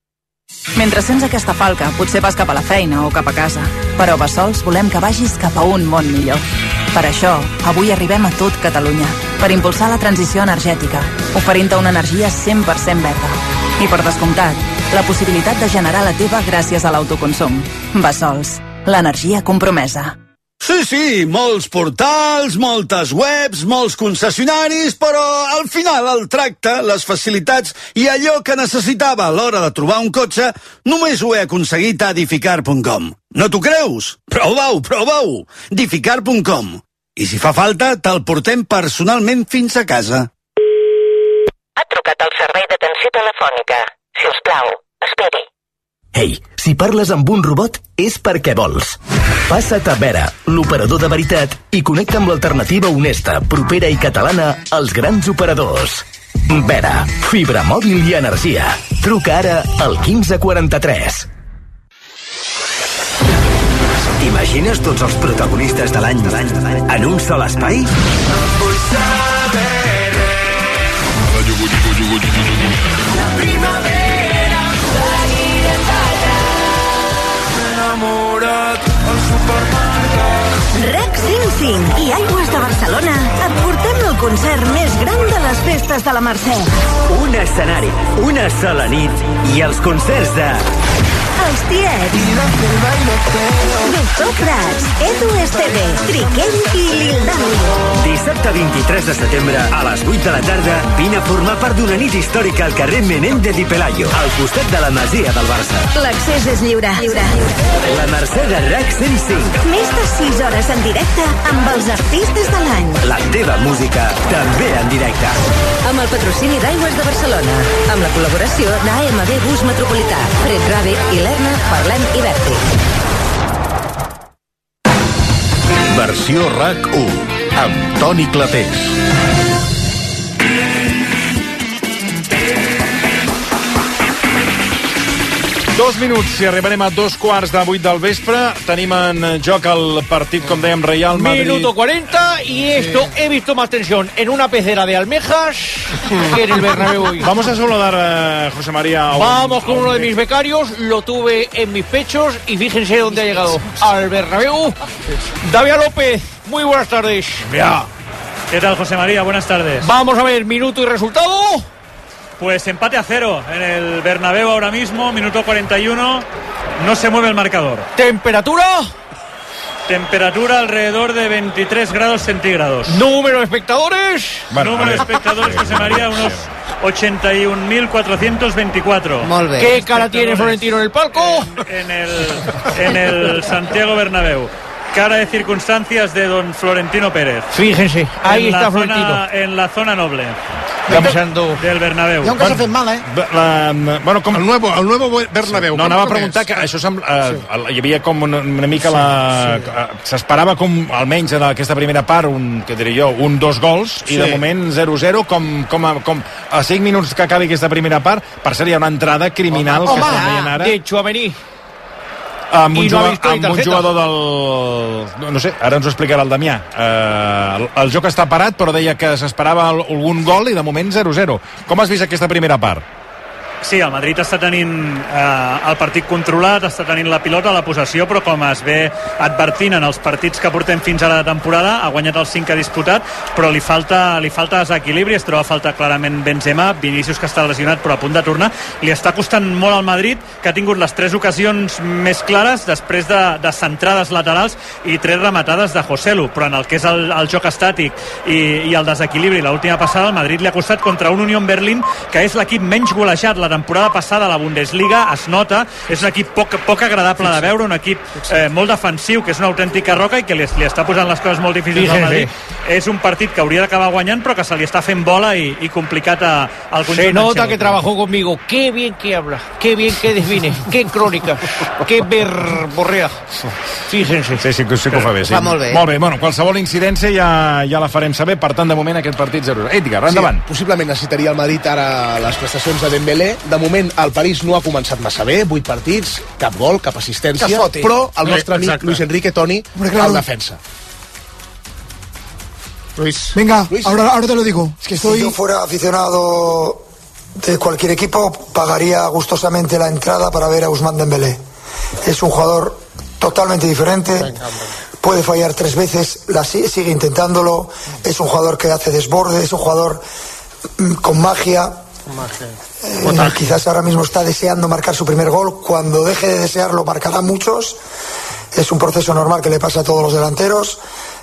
Speaker 22: Mentre sents aquesta falca, potser vas cap a la feina o cap a casa. Però a Bassols volem que vagis cap a un món millor. Per això, avui arribem a tot Catalunya, per impulsar la transició energètica, oferint-te una energia cent per cent verda. I per descomptat, la possibilitat de generar la teva gràcies a l'autoconsum. Bassols, l'energia compromesa.
Speaker 23: Sí, sí, molts portals, moltes webs, molts concessionaris, però al final el tracte, les facilitats i allò que necessitava a l'hora de trobar un cotxe només ho he aconseguit a Dificar punt com. No t'ho creus? Prova-ho, prova-ho! Dificar punt com. I si fa falta, te'l portem personalment fins a casa.
Speaker 24: Ha trucat al servei d'atenció telefònica. Si us plau, esperi.
Speaker 13: Ei, si parles amb un robot és perquè vols. Passa't a Vera, l'operador de veritat, i connecta amb l'alternativa honesta, propera i catalana als grans operadors. Vera, fibra mòbil i energia. Truca ara al quinze quaranta-tres.
Speaker 25: T'imagines tots els protagonistes de l'any en un sol espai?
Speaker 26: No vull saber la primavera seguiré allà enamorat al supermercat.
Speaker 19: RAC cent cinc i Aigües de Barcelona et portem el concert més gran de les festes de la Mercè.
Speaker 25: Un escenari, una sola nit i els concerts de...
Speaker 19: Els Tiets, Víctor Prats, Edu Esteve, Triquell i Lil Dami.
Speaker 25: Dissabte vint-i-tres de setembre a les vuit de la tarda vine a formar part d'una nit històrica al carrer Menéndez i Pelayo, al costat de la Masia del Barça.
Speaker 19: L'accés és lliure. lliure.
Speaker 25: La Mercè de RAC cent cinc.
Speaker 19: Més de sis hores en directe amb els artistes de l'any.
Speaker 25: La teva música també en directe.
Speaker 19: Amb el patrocini d'Aigües de Barcelona, amb la col·laboració d'A M B Bus Metropolità, Fred Ràbic i l'Erna, Parlem i Berti.
Speaker 27: Versió RAC u, amb Toni Clapés.
Speaker 2: Dos minuts i arribarem a dos quarts de vuit del vespre. Tenim en joc el partit, com dèiem, Real Madrid.
Speaker 9: Minuto cuarenta y esto he visto más tensión en una pecera de almejas que en el Bernabéu.
Speaker 2: Vamos a saludar a José María. Un,
Speaker 9: Vamos con uno de mis becarios, lo tuve en mis pechos y fíjense dónde ha llegado. Al Bernabéu. David López, muy buenas tardes.
Speaker 28: Ya. ¿Qué tal, José María? Buenas tardes.
Speaker 9: Vamos a ver, minuto y resultado.
Speaker 28: Pues empate a cero en el Bernabéu ahora mismo, minuto cuarenta y uno, no se mueve el marcador.
Speaker 9: ¿Temperatura?
Speaker 28: Temperatura alrededor de veintitrés grados centígrados.
Speaker 9: ¿Número de espectadores?
Speaker 28: Bueno, Número de espectadores, José María, unos ochenta y un mil cuatrocientos veinticuatro.
Speaker 9: ¿Qué cara tiene Florentino en el palco?
Speaker 28: En, en, el, en el Santiago Bernabéu. Cara de circunstancias de don Florentino Pérez.
Speaker 9: Fíjense, ahí
Speaker 28: en
Speaker 9: está
Speaker 28: zona,
Speaker 9: Florentino.
Speaker 28: En la zona noble.
Speaker 9: Pensando
Speaker 28: del Bernabéu.
Speaker 7: Hi ha un que s'ha fet mal, eh?
Speaker 2: La, bueno, com...
Speaker 3: El nuevo, el nuevo Bernabéu.
Speaker 2: No, anava a preguntar que això sembla, eh, sí. Hi havia com una, una mica la... Sí, sí. S'esperava com, almenys en aquesta primera part, un, què diré jo, un dos gols, sí. I de moment zero zero, com, com, a, com a cinc minuts que acabi aquesta primera part, per ser hi ha una entrada criminal. Home, que
Speaker 9: home, ara. De Tchouaméni.
Speaker 2: Amb un,
Speaker 9: I no ha
Speaker 2: jugador,
Speaker 9: visto ni
Speaker 2: amb un
Speaker 9: tarjeta.
Speaker 2: jugador del... No, no sé, ara ens ho explicarà el Damià. Uh, el, el joc està parat, però deia que s'esperava algun gol i de moment zero zero. Com has vist aquesta primera part?
Speaker 28: Sí, el Madrid està tenint eh, el partit controlat, està tenint la pilota, la possessió, però com es ve advertint en els partits que portem fins ara de temporada, ha guanyat els cinc que ha disputat, però li falta, li falta desequilibri, es troba a falta clarament Benzema, Vinícius que està lesionat però a punt de tornar, li està costant molt al Madrid, que ha tingut les tres ocasions més clares després de, de centrades laterals i tres rematades de Joselu, però en el que és el, el joc estàtic i, i el desequilibri, l'última passada, el Madrid li ha costat contra un Unión Berlín, que és l'equip menys golejat la temporada passada a la Bundesliga, es nota, és un equip poc, poc agradable de veure, un equip eh, molt defensiu, que és una autèntica roca i que li, li està posant les coses molt difícils al Madrid. És un partit que hauria d'acabar guanyant, però que se li està fent bola i, i complicat a, al conjunt.
Speaker 9: Se nota que trabajó conmigo. Qué bien que habla, qué bien que define, qué crónica, qué verborrea. Fíjense.
Speaker 2: Sí, sí, sí que ho fa bé. Sí.
Speaker 1: Fa molt bé.
Speaker 2: Molt bé, bueno, qualsevol incidència ja, ja la farem saber, per tant, de moment aquest partit zero. Edgar, endavant.
Speaker 4: Sí, possiblement necessitaria el Madrid ara les prestacions de Dembélé. De moment, el París no ha començat massa bé, vuit partits, cap gol, cap assistència, però el nostre amic Luis Enrique Toni
Speaker 7: claro.
Speaker 4: al defensa.
Speaker 3: Luis.
Speaker 7: Venga, Luis. Ahora, ahora te lo digo. Es que estoy...
Speaker 5: Si yo fuera aficionado de cualquier equipo, pagaría gustosamente la entrada para ver a Ousmane Dembélé. Es un jugador totalmente diferente. Puede fallar tres veces, la sigue intentándolo. Es un jugador que hace desborde, es un jugador con magia. Eh, quizás ahora mismo está deseando marcar su primer gol. Cuando deje de desearlo, marcará muchos. Es un proceso normal que le pasa a todos los delanteros,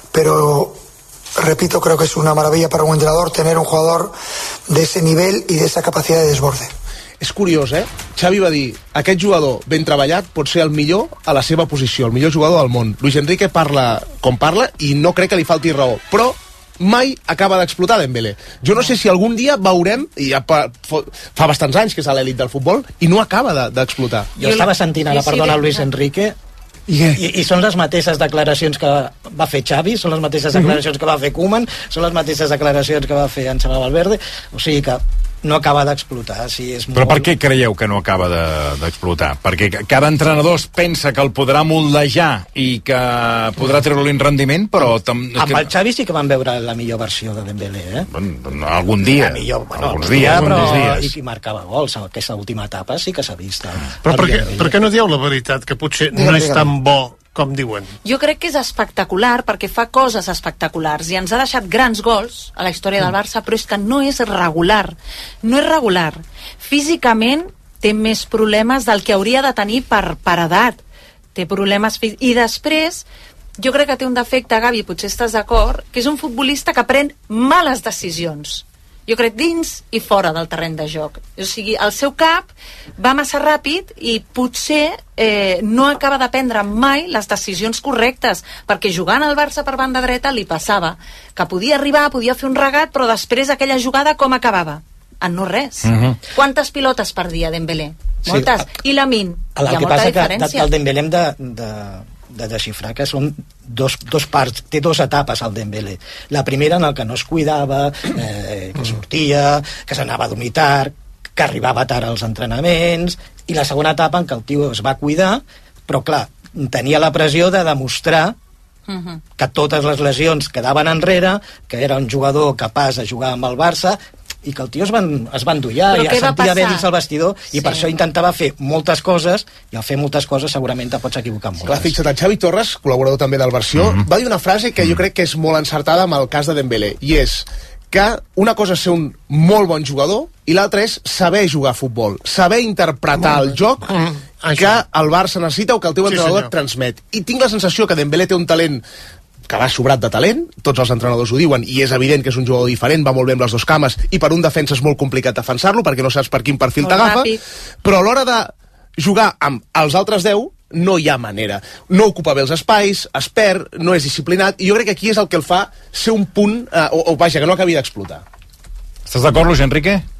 Speaker 5: pero repito, creo que es una maravilla para un entrenador tener un jugador de ese nivel y de esa capacidad de desborde.
Speaker 4: És curiós, eh? Xavi va dir, aquest jugador ben treballat pot ser el millor a la seva posició, el millor jugador del món. Luis Enrique parla com parla i no crec que li falti raó, però mai acaba d'explotar Dembélé. Jo no sé si algun dia veurem, i ja fa, fa bastants anys que és a l'elit del futbol, i no acaba d'explotar.
Speaker 6: Jo estava sentint ara, perdona, Luis Enrique, I, I, i són les mateixes declaracions que va fer Xavi, són les mateixes declaracions que va fer Koeman, són les mateixes declaracions que va fer Ansel Valverde, o sigui que no acaba d'explotar. Sí, és molt...
Speaker 2: Però per què creieu que no acaba d'explotar? De, perquè cada entrenador pensa que el podrà moldejar i que podrà treure-li un rendiment, però... Tam...
Speaker 6: Amb el Xavi sí que van veure la millor versió de Dembélé, eh?
Speaker 2: Bueno, algun dia.
Speaker 6: Millor, bueno,
Speaker 2: alguns dies,
Speaker 6: dia, però...
Speaker 2: dies.
Speaker 6: I, i marcava gols. Aquesta última etapa sí que s'ha vist.
Speaker 3: Però per què, per què no dieu la veritat, que potser no és tan bo com diuen?
Speaker 8: Jo crec que és espectacular perquè fa coses espectaculars i ens ha deixat grans gols a la història del Barça, però és que no és regular. No és regular. Físicament té més problemes del que hauria de tenir per, per edat. Té problemes fí- i després jo crec que té un defecte, Gavi, potser estàs d'acord, que és un futbolista que pren males decisions. Jo crec dins i fora del terreny de joc. O sigui, el seu cap va massa ràpid i potser eh, no acaba de prendre mai les decisions correctes, perquè jugant al Barça per banda dreta li passava que podia arribar, podia fer un regat, però després aquella jugada com acabava? En no res.
Speaker 6: Mhm.
Speaker 8: Quantes pilotes perdia Dembélé?
Speaker 6: Sí,
Speaker 8: Moltes. I Lamine? Hi ha
Speaker 6: El que
Speaker 8: molta
Speaker 6: passa que
Speaker 8: diferència.
Speaker 6: del Dembélé hem de, de, de desxifrar que són dos, dos parts, té dues etapes el Dembélé. La primera en el que no es cuidava, eh, que sortia, que s'anava a dormir tard, que arribava tard als entrenaments, i la segona etapa en què el tio es va cuidar, però clar, tenia la pressió de demostrar
Speaker 8: Mhm.
Speaker 6: que totes les lesions quedaven enrere, que era un jugador capaç de jugar amb el Barça, i que el tio es van, es va endollar
Speaker 8: Però
Speaker 6: i
Speaker 8: què
Speaker 6: es
Speaker 8: va
Speaker 6: sentia bé
Speaker 8: passar?
Speaker 6: dins el vestidor,
Speaker 8: Sí.
Speaker 6: i per això intentava fer moltes coses, i al fer moltes coses segurament te pots equivocar molt.
Speaker 4: Clar, fixa't, el Xavi Torres, col·laborador també del Versió, mm -hmm. va dir una frase que jo crec que és molt encertada amb el cas de Dembélé, i és que una cosa és ser un molt bon jugador i l'altra és saber jugar a futbol, saber interpretar el joc mm, que el Barça necessita o que el teu
Speaker 3: Sí,
Speaker 4: entrenador
Speaker 3: senyor.
Speaker 4: et transmet. I tinc la sensació que Dembélé té un talent que va sobrat de talent, tots els entrenadors ho diuen, i és evident que és un jugador diferent, va molt bé amb les dues cames, i per un defensa és molt complicat defensar-lo, perquè no saps per quin perfil
Speaker 8: Molt
Speaker 4: t'agafa,
Speaker 8: ràpid.
Speaker 4: però a l'hora de jugar amb els altres deu, no hi ha manera. No ocupa bé els espais, es perd, no és disciplinat, i jo crec que aquí és el que el fa ser un punt, eh, o, o vaja, que no acabi d'explotar.
Speaker 2: Estàs d'acord, Luis Enrique?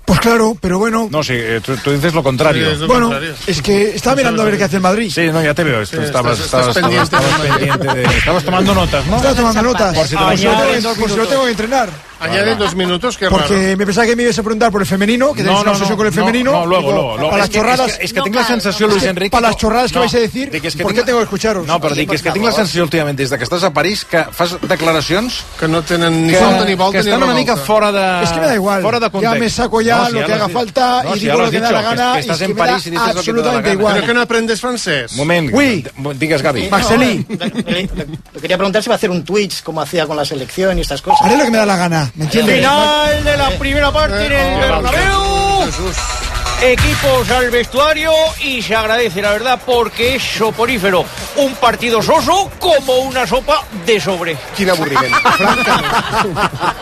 Speaker 1: Pues claro, pero bueno.
Speaker 2: No, sí, tú, tú dices lo contrario.
Speaker 1: Sí, es lo bueno, contrario. Es que estaba mirando a ver qué hace el Madrid.
Speaker 2: Sí, no, ya te veo. Sí, estabas,
Speaker 1: estás,
Speaker 2: estabas,
Speaker 1: estás pendiente,
Speaker 2: estabas pendiente de... Estabas tomando notas, ¿no?
Speaker 1: Estaba tomando notas.
Speaker 2: Por si,
Speaker 1: por si, lo, por si lo tengo que entrenar.
Speaker 3: Añade dos minutos, qué
Speaker 1: Porque
Speaker 3: raro.
Speaker 1: me pensaba que me ibas a preguntar por el femenino, que tenéis una obsesión con el femenino.
Speaker 2: No, no, luego,
Speaker 1: digo,
Speaker 2: luego, luego.
Speaker 1: Para las
Speaker 2: Es que-
Speaker 1: chorradas.
Speaker 2: és que- és que tinc la sensació, Luis Enrique,
Speaker 1: Para las
Speaker 2: que-
Speaker 1: chorradas que
Speaker 2: no,
Speaker 1: vais a decir,
Speaker 2: dic, és que
Speaker 1: ¿por
Speaker 2: tinc-
Speaker 1: qué tengo que escucharos?
Speaker 2: No, però dic, és que tinc la sensació últimament, des de que estàs a París, que fas declaracions
Speaker 3: que no tenen ni
Speaker 2: que,
Speaker 3: volta ni volta
Speaker 2: que
Speaker 3: ni
Speaker 2: estan una
Speaker 3: revolta.
Speaker 2: mica fora de...
Speaker 1: Es que me da igual.
Speaker 2: Fora de
Speaker 1: Ya
Speaker 2: context.
Speaker 1: me saco ya
Speaker 2: No, si
Speaker 1: lo
Speaker 2: ja
Speaker 1: que
Speaker 2: l'has
Speaker 1: haga
Speaker 2: dit.
Speaker 1: falta
Speaker 2: No,
Speaker 1: y
Speaker 2: si
Speaker 1: digo
Speaker 2: ja
Speaker 1: lo
Speaker 2: l'has
Speaker 1: que me da
Speaker 2: dicho,
Speaker 1: la
Speaker 2: que-
Speaker 1: gana
Speaker 2: que
Speaker 1: y
Speaker 2: estàs
Speaker 1: es que
Speaker 2: en
Speaker 1: me da
Speaker 2: París i dices lo que te da la
Speaker 1: absolutamente
Speaker 2: gana.
Speaker 1: igual.
Speaker 3: Però que no aprendes francès.
Speaker 2: Moment,
Speaker 6: Uy.
Speaker 2: digues, Gavi.
Speaker 1: Marcelí.
Speaker 6: Le quería preguntar si va a hacer un Twitch como hacía con la selección y estas cosas.
Speaker 1: Haré lo que me da la gana, ¿me entiendes?
Speaker 9: Final de la primera parte en el Bernabéu. Equipos al vestuario y se agradece, la verdad, porque es soporífero. Un partido soso como una sopa de sobre.
Speaker 4: Quin avorriment, francament.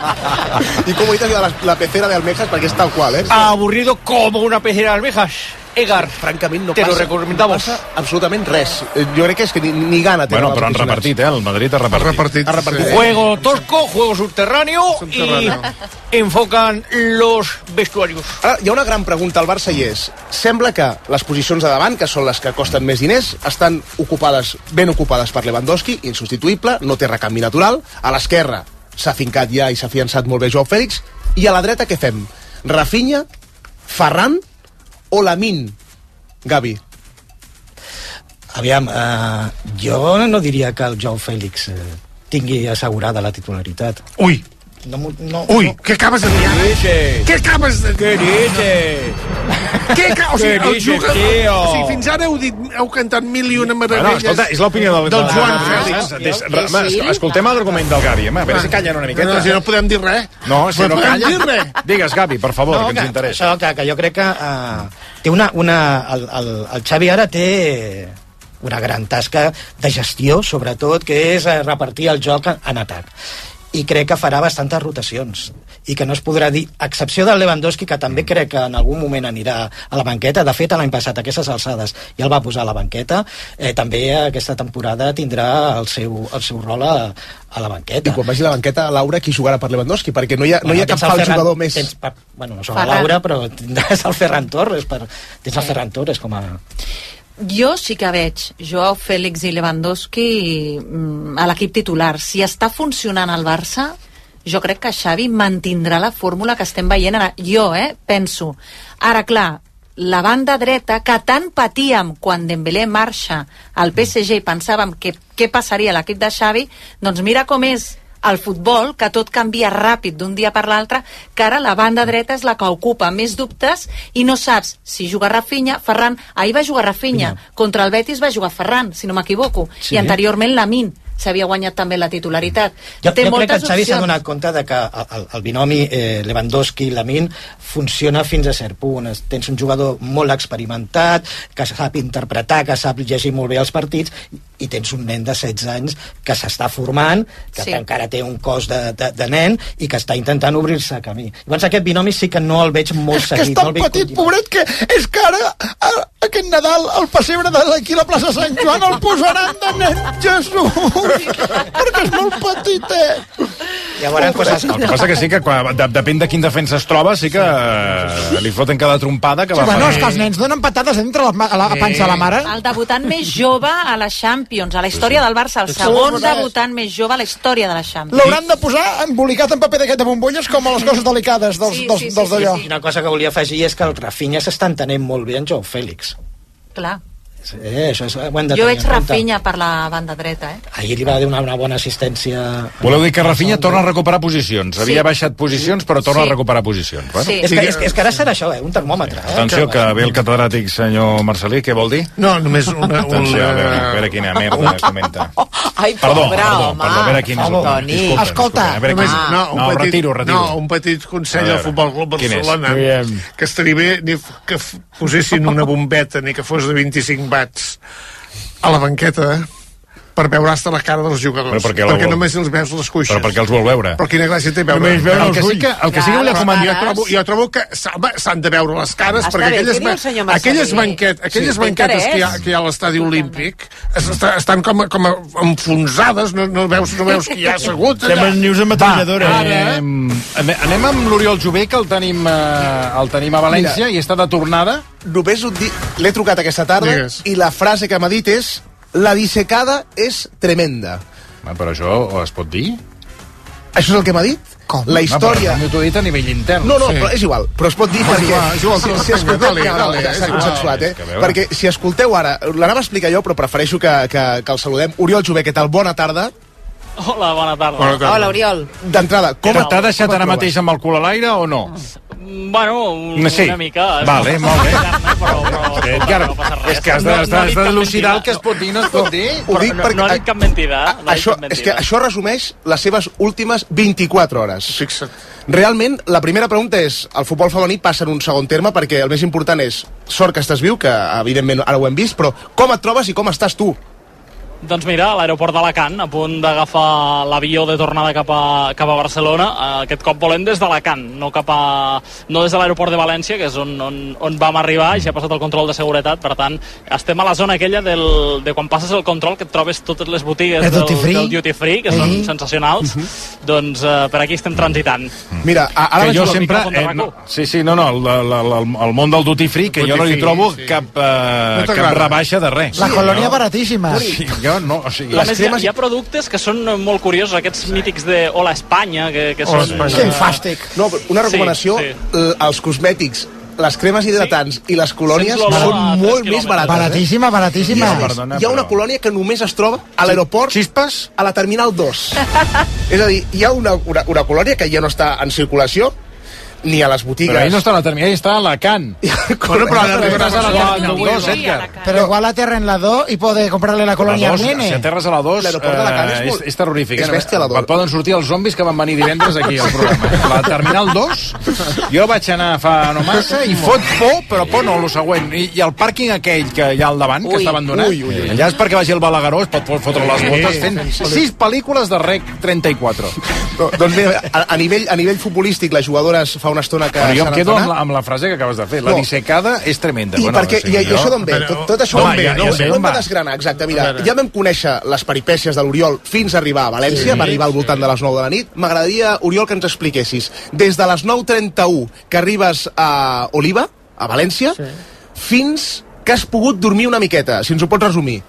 Speaker 4: I com ho he dit, la, la pecera de almejas, perquè és tal qual, eh?
Speaker 9: Aburrido como una pecera de almejas. Edgar,
Speaker 4: francament no
Speaker 9: te
Speaker 4: passa,
Speaker 9: lo recomendamos.
Speaker 4: no passa absolutament res. Eh, Jo crec que és que ni, ni gana té.
Speaker 2: Bueno, però han repartit, eh? El Madrid ha repartit.
Speaker 3: Ha repartit,
Speaker 4: Ha repartit.
Speaker 3: sí.
Speaker 9: Juego tosco, juego subterráneo,
Speaker 3: Subterráneo.
Speaker 9: y enfocan los vestuarios.
Speaker 4: Ara, hi ha una gran pregunta al Barça i és, sembla que les posicions de davant, que són les que costen més diners, estan ocupades, ben ocupades per Lewandowski, insubstituïble, no té recanvi natural. A l'esquerra s'ha fincat ja i s'ha fiançat molt bé Joao Fèlix. I a la dreta què fem? Rafinha, Ferran o Lamine? Gavi.
Speaker 6: Aviam, eh, jo no diria que el Joao Fèlix eh, tingui assegurada la titularitat.
Speaker 3: Ui,
Speaker 6: No, mu- no,
Speaker 3: ui,
Speaker 6: no.
Speaker 3: què acabes de dir? ara?
Speaker 9: dices?
Speaker 3: Què acabes de dir?
Speaker 9: ¿Qué dices?
Speaker 3: Què, ca- o sigui,
Speaker 9: Què
Speaker 3: el
Speaker 9: dices,
Speaker 3: jugador...
Speaker 9: tio?
Speaker 3: O sigui, fins ara heu, dit, heu cantat mil i una
Speaker 2: Bueno,
Speaker 3: meravelles.
Speaker 2: escolta, és l'opinió del,
Speaker 3: Del Joan
Speaker 2: del-
Speaker 3: Fèlix.
Speaker 2: Des- home, es- Escoltem l'argument del Gavi, home, a veure si callen una miqueta.
Speaker 3: No, si no podem dir res.
Speaker 2: No, si
Speaker 3: No
Speaker 2: no
Speaker 3: podem
Speaker 2: callen.
Speaker 3: dir res.
Speaker 2: Digues, Gavi, per favor,
Speaker 6: No,
Speaker 2: que ens interessa.
Speaker 6: Això, que, que jo crec que uh, té una, una, el, el, el Xavi ara té una gran tasca de gestió, sobretot, que és eh, repartir el joc en, en atac. I crec que farà bastantes rotacions i que no es podrà dir, a excepció del Lewandowski, que també crec que en algun moment anirà a la banqueta. De fet, l'any passat, a aquestes alçades, ja el va posar a la banqueta. Eh, també aquesta temporada tindrà el seu, el seu rol a, a la banqueta.
Speaker 4: I quan vagi a la banqueta, Laura, qui jugarà per Lewandowski? Perquè no hi ha, no hi ha cap
Speaker 6: tens el
Speaker 4: fals
Speaker 6: Ferran-
Speaker 4: jugador més.
Speaker 6: Tens, pa- bueno, no som
Speaker 8: Ferran.
Speaker 6: Laura, però tindràs el Ferran Torres. Per, tens el Ferran Torres com a...
Speaker 8: Jo sí que veig Joao Fèlix i Lewandowski mm, a l'equip titular. Si està funcionant el Barça, jo crec que Xavi mantindrà la fórmula que estem veient ara. Jo, eh, penso. Ara, clar, la banda dreta, que tant patíem quan Dembélé marxa al P S G i pensàvem que què passaria a l'equip de Xavi, doncs mira com és el futbol, que tot canvia ràpid d'un dia per l'altre, que ara la banda dreta és la que ocupa més dubtes i no saps si juga Rafinha, Ferran. Ahir va jugar Rafinha, contra el Betis va jugar Ferran, si no m'equivoco,
Speaker 6: Sí.
Speaker 8: i anteriorment Lamine s'havia guanyat també la titularitat.
Speaker 6: Jo,
Speaker 8: Té
Speaker 6: jo crec que
Speaker 8: moltes
Speaker 6: el Xavi s'ha
Speaker 8: opcions.
Speaker 6: donat compte de que el, el, el binomi eh, Lewandowski-Lamine funciona fins a cert punt. Es- Tens un jugador molt experimentat, que sap interpretar, que sap llegir molt bé els partits, i tens un nen de setze anys que s'està formant, que
Speaker 8: Sí.
Speaker 6: sí. encara té un cos de, de, de nen i que està intentant obrir-se camí. Llavors aquest binomi sí que no el veig molt
Speaker 1: És que
Speaker 6: seguit.
Speaker 1: és
Speaker 6: no el
Speaker 1: tan
Speaker 6: veig
Speaker 1: petit,
Speaker 6: continuat.
Speaker 1: pobret, que és que ara, a- aquest Nadal, al pessebre d'aquí a la plaça Sant Joan el posaran de nen Jesús, perquè és molt petitet.
Speaker 6: Llavors, coses...
Speaker 2: El que passa que sí que quan, de, depèn de quin defensa es troba, sí que eh, li foten cada trompada que
Speaker 7: Sí,
Speaker 2: va
Speaker 7: bueno, és
Speaker 2: fer.
Speaker 7: que els nens donen patades entre la, a la panxa de la mare.
Speaker 8: El debutant més jove a la Champions, a la història del Barça, el
Speaker 7: Sí,
Speaker 8: segon
Speaker 7: sí.
Speaker 8: debutant més jove a la història de la Champions.
Speaker 7: L'hauran de posar embolicat en paper d'aquest de bombolles com a les coses delicades dels,
Speaker 8: Sí,
Speaker 7: dels,
Speaker 8: sí, sí,
Speaker 7: dels d'allò.
Speaker 6: I una cosa que volia afegir és que el Rafinha s'està entenent molt bé en Joao Fèlix.
Speaker 8: Clar.
Speaker 6: Eh, això és, ho hem de
Speaker 8: Jo
Speaker 6: tenir
Speaker 8: veig
Speaker 6: en compte.
Speaker 8: Rafinha per la banda dreta, eh?
Speaker 6: Ahir li va donar una bona assistència.
Speaker 2: Voleu dir que Rafinha torna a recuperar posicions. Havia
Speaker 6: Sí.
Speaker 2: baixat posicions, però torna
Speaker 6: Sí.
Speaker 2: a recuperar posicions. Bueno.
Speaker 6: Sí. És, que, és, que, és que ara serà això, eh? Un termòmetre. Eh?
Speaker 2: Atenció, que ve el catedràtic senyor Marcelí, què vol dir?
Speaker 3: No, només una...
Speaker 2: Atenció, a veure, a veure quina merda comenta.
Speaker 10: Ai,
Speaker 2: Perdó,
Speaker 10: pobre
Speaker 2: perdó,
Speaker 10: home.
Speaker 2: perdó, a veure quin és el
Speaker 10: Toni.
Speaker 2: disculpa,
Speaker 7: Escolta,
Speaker 2: disculpa, a veure
Speaker 3: Només,
Speaker 2: quin és.
Speaker 3: no, un
Speaker 2: no,
Speaker 3: petit,
Speaker 2: retiro, retiro.
Speaker 3: No, un petit consell
Speaker 2: A
Speaker 3: al
Speaker 2: veure,
Speaker 3: Futbol Club
Speaker 2: quin és?
Speaker 3: Barcelona,
Speaker 2: Digue'm.
Speaker 3: que estaria bé ni f- que f- posessin una bombeta, ni que fos de vint-i-cinc watts, a la banqueta, per veure hasta la cara dels jugadors.
Speaker 2: Però perquè
Speaker 3: perquè
Speaker 2: vol...
Speaker 3: només els veus les cuixes.
Speaker 2: Però perquè els vol veure.
Speaker 3: Però quina gràcia té veure.
Speaker 2: Només veure
Speaker 3: el que
Speaker 2: els
Speaker 3: sí que, el que sí que volia comentar, jo trobo, jo trobo que s'han de veure les cares,
Speaker 10: Està
Speaker 3: perquè
Speaker 10: bé,
Speaker 3: aquelles,
Speaker 10: què diu el senyor Marcelí?
Speaker 3: aquelles, banquet, aquelles
Speaker 10: Sí,
Speaker 3: banquetes que hi, ha,
Speaker 10: interès.
Speaker 3: que hi ha a l'estadi olímpic est- estan com, a- com a enfonsades, no, no, veus, no veus qui hi ha assegut. allà.
Speaker 2: Semblen nius
Speaker 3: Va, ara,
Speaker 2: Anem, anem amb l'Oriol Jové, que el tenim, eh, el tenim a València. Mira, i està de tornada.
Speaker 4: Només un di... l'he trucat aquesta tarda
Speaker 2: Digues.
Speaker 4: i la frase que m'ha dit és: la dissecada és tremenda.
Speaker 2: Va, però això es pot dir?
Speaker 4: Això és el que m'ha dit? Com? La història...
Speaker 2: No, t'ho he dit a nivell intern.
Speaker 4: No, no, sí. Però és igual. Però es pot dir
Speaker 2: És
Speaker 4: perquè...
Speaker 2: igual, és igual,
Speaker 4: si,
Speaker 2: però
Speaker 4: si
Speaker 2: vinga,
Speaker 4: escolteu...
Speaker 2: dale,
Speaker 4: no, no,
Speaker 2: dale,
Speaker 4: ja
Speaker 2: és
Speaker 4: està
Speaker 2: igual.
Speaker 4: consensuat, eh?
Speaker 2: Que a veure.
Speaker 4: Perquè si escolteu ara... L'anava a explicar jo, però prefereixo que, que, que el saludem. Oriol Jové, què tal? Bona tarda.
Speaker 11: Hola, bona tarda.
Speaker 2: Bona tarda.
Speaker 10: Hola, Oriol.
Speaker 4: D'entrada, com...
Speaker 2: T'ha deixat ara mateix amb el cul a l'aire o no?
Speaker 11: Bueno, un,
Speaker 2: Sí.
Speaker 11: una mica.
Speaker 2: Vale, molt bé.
Speaker 11: Però, però,
Speaker 2: Eh, Edgar, és que has de, has de, has de dilucidar el que es pot dir, no es pot dir.
Speaker 4: Ho dic
Speaker 11: no,
Speaker 4: perquè...
Speaker 11: no ha dit cap mentida. eh? No ha dit
Speaker 4: Això,
Speaker 11: cap
Speaker 4: és que
Speaker 11: mentida.
Speaker 4: això resumeix les seves últimes vint-i-quatre hores. Fixa't. Realment, la primera pregunta és: el futbol femení passa en un segon terme perquè el més important és sort que estàs viu, que evidentment ara ho hem vist, però com et trobes i com estàs tu?
Speaker 11: Doncs mira, a l'aeroport d'Alacant, a punt d'agafar l'avió de tornada cap a, cap a Barcelona, aquest cop volem des d'Alacant, no cap a, no des de l'aeroport de València, que és on, on, on vam arribar, i ja ha passat el control de seguretat, per tant, estem a la zona aquella del, de quan passes el control, que et trobes totes les botigues
Speaker 7: El
Speaker 11: del,
Speaker 7: duty free.
Speaker 11: del duty free, que
Speaker 7: Eh.
Speaker 11: són sensacionals, doncs eh, per aquí estem transitant.
Speaker 4: Mira,
Speaker 11: ara
Speaker 2: que jo
Speaker 11: vaig
Speaker 2: sempre...
Speaker 11: al micròfon de
Speaker 2: Eh, no,
Speaker 11: RAC u.
Speaker 2: sí, sí, no, no, el, el, el, el món del duty free, que
Speaker 11: Duty
Speaker 2: jo no li
Speaker 11: free,
Speaker 2: trobo
Speaker 11: sí.
Speaker 2: cap, eh,
Speaker 11: No
Speaker 2: cap
Speaker 11: t'agrada?
Speaker 2: rebaixa de res.
Speaker 7: La colònia
Speaker 2: no?
Speaker 7: baratíssima.
Speaker 2: Sí, jo no, o sigui...
Speaker 11: A més, hi ha, hi ha productes que són molt curiosos, aquests mítics de Hola Espanya, que, que són...
Speaker 4: Que fàstic. No, però una recomanació,
Speaker 11: Sí,
Speaker 4: l- els cosmètics, les cremes hidratants i les colònies
Speaker 11: Sents l'olor
Speaker 4: són
Speaker 11: a tres
Speaker 4: molt més
Speaker 11: quilòmetres.
Speaker 4: barates.
Speaker 7: Baratíssima, baratíssima.
Speaker 4: I a més, hi ha una colònia que només es troba a l'aeroport...
Speaker 2: Xispes?
Speaker 4: A la Terminal dos. És a dir, hi ha una, una, una colònia que ja no està en circulació, ni a les botigues.
Speaker 2: Però ahí no està a la terminal, ahí està a Alacant.
Speaker 4: Bueno, però ara
Speaker 2: arribaràs a la
Speaker 4: no,
Speaker 2: terminal
Speaker 4: no,
Speaker 2: dos,
Speaker 4: no,
Speaker 2: Edgar.
Speaker 7: Pero igual aterra en la dos y puede comprarle la colonia
Speaker 2: La
Speaker 7: al
Speaker 2: dos,
Speaker 7: nene.
Speaker 2: si aterres a la dos,
Speaker 4: L'aeroport d'Alacant és
Speaker 2: eh, és,
Speaker 4: molt-
Speaker 2: és terrorífic.
Speaker 4: és
Speaker 2: eh?
Speaker 4: bèstia, la dos.
Speaker 2: Et poden sortir els zombis que van venir divendres aquí al programa. La Terminal dos, jo vaig anar fa no massa i fot por, però por no, el següent. I, i el pàrquing aquell que hi ha al davant, que
Speaker 4: Ui,
Speaker 2: està abandonat,
Speaker 4: ui, ui, ui.
Speaker 2: allà és perquè vagi el Balagueró, es pot fotre les botes fent sis pel·lícules de Rec trenta-quatre.
Speaker 4: No, doncs mira, a, a, nivell, a nivell futbolístic, les jugadores fa una estona que
Speaker 2: Però jo em
Speaker 4: s'han
Speaker 2: quedo amb
Speaker 4: entrenat.
Speaker 2: la, amb la frase que acabes de fer. La
Speaker 4: No.
Speaker 2: dissecada és tremenda.
Speaker 4: I, perquè, i, i això d'on ve? Tot, tot això
Speaker 2: Home,
Speaker 4: d'on ve?
Speaker 2: ja- ja
Speaker 4: No,
Speaker 2: sé
Speaker 4: ho
Speaker 2: on
Speaker 4: hem de
Speaker 2: va.
Speaker 4: desgranar, exacte.
Speaker 2: A
Speaker 4: Mira,
Speaker 2: veure.
Speaker 4: ja vam conèixer les peripècies de l'Oriol fins a arribar a València,
Speaker 2: Sí.
Speaker 4: va arribar al voltant de les nou de la nit. M'agradaria, Oriol, que ens expliquessis, des de les nou trenta-u que arribes a Oliva, a València, sí. fins que has pogut dormir una miqueta, si ens ho pots resumir.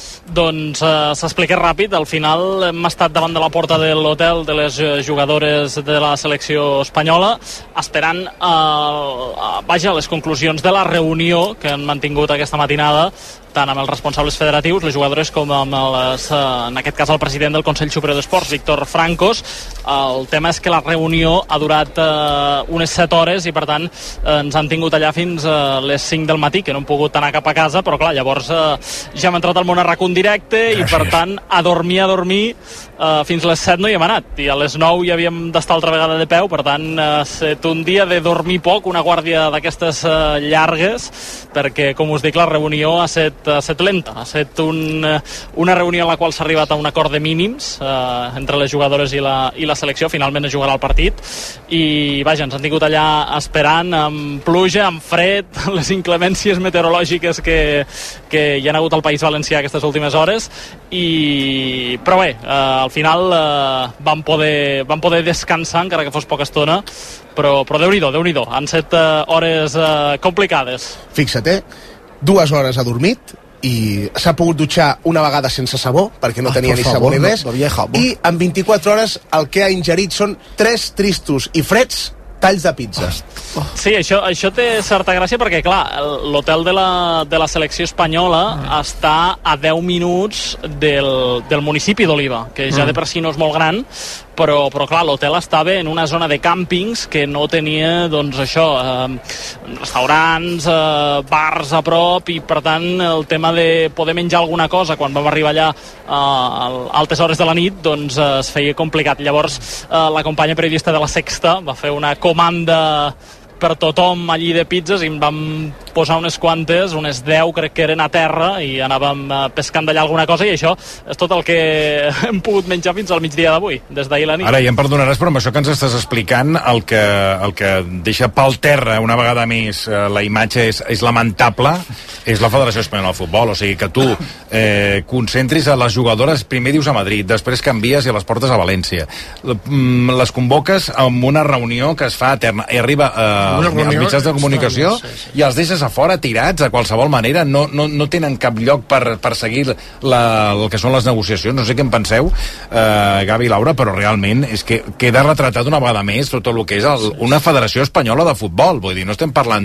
Speaker 11: Doncs eh, s'explica ràpid. Al final hem estat davant de la porta de l'hotel de les eh, jugadores de la selecció espanyola esperant eh, eh, vaja, les conclusions de la reunió que han mantingut aquesta matinada tant amb els responsables federatius, les jugadores, com amb les, eh, en aquest cas el president del Consell Superior d'Esports, Víctor Francos. El tema és que la reunió ha durat eh, unes set hores i per tant eh, ens han tingut allà fins a les cinc del matí, que no hem pogut anar cap a casa, però clar, llavors eh, ja hem entrat al món a RAC u en directe i per tant a dormir, a dormir eh, fins les set no hi hem anat i a les nou ja havíem d'estar altra vegada de peu, per tant eh, ha estat un dia de dormir poc, una guàrdia d'aquestes eh, llargues, perquè com us dic la reunió ha estat ha estat lenta, ha estat un, una reunió en la qual s'ha arribat a un acord de mínims eh, entre les jugadores i la, i la selecció, finalment es jugarà el partit i vaja, ens han tingut allà esperant amb pluja, amb fred, les inclemències meteorològiques que, que hi ha hagut al País Valencià aquestes últimes hores i però bé, eh, al final eh, vam, poder, vam poder descansar encara que fos poca estona, però, però Déu-n'hi-do, Déu-n'hi-do, han set eh, hores eh, complicades.
Speaker 4: Fixa't, eh? Dues hores ha dormit i s'ha pogut dutxar una vegada sense sabó, perquè no
Speaker 7: Ah,
Speaker 4: tenia
Speaker 7: por
Speaker 4: ni
Speaker 7: favor,
Speaker 4: sabó ni
Speaker 7: no,
Speaker 4: res,
Speaker 7: no havia jabó.
Speaker 4: i en vint-i-quatre hores el que ha ingerit són tres tristos i freds talls de pizza.
Speaker 11: Sí, això, això té certa gràcia perquè, clar, l'hotel de, la, de la selecció espanyola mm. està a deu minuts del, del municipi d'Oliva, que ja
Speaker 12: Mm.
Speaker 11: de per si no és molt gran, però, però clar, l'hotel estava en una zona de càmpings que no tenia, doncs això, eh, restaurants, eh, bars a prop, i per tant el tema de poder menjar alguna cosa quan vam arribar allà eh, a altes hores de la nit, doncs eh, es feia complicat. Llavors eh, la companya periodista de La Sexta va fer una comanda per tothom allí de pizzas i en vam posar unes quantes, unes deu crec que eren a terra, i anàvem uh, pescant d'allà alguna cosa, i això és tot el que hem pogut menjar fins al migdia d'avui, des d'ahir la nit.
Speaker 10: Ara ja em perdonaràs, però amb això que ens estàs explicant, el que, el que deixa pel terra una vegada més eh, la imatge és, és lamentable, és la Federació Espanyola de Futbol. O sigui, que tu eh, concentris a les jugadores, primer dius a Madrid, després canvies i les portes a València. Les convoques amb una reunió que es fa eterna, i arriba eh, als mitjans de comunicació sí, sí. i els deixes a fora tirats de qualsevol manera, no, no, no tenen cap lloc per, per seguir la, el que són les negociacions. No sé què en penseu, eh, Gavi i Laura, però realment és que queda retratat una vegada més tot el que és el, una Federació Espanyola de Futbol. Vull dir, no estem parlant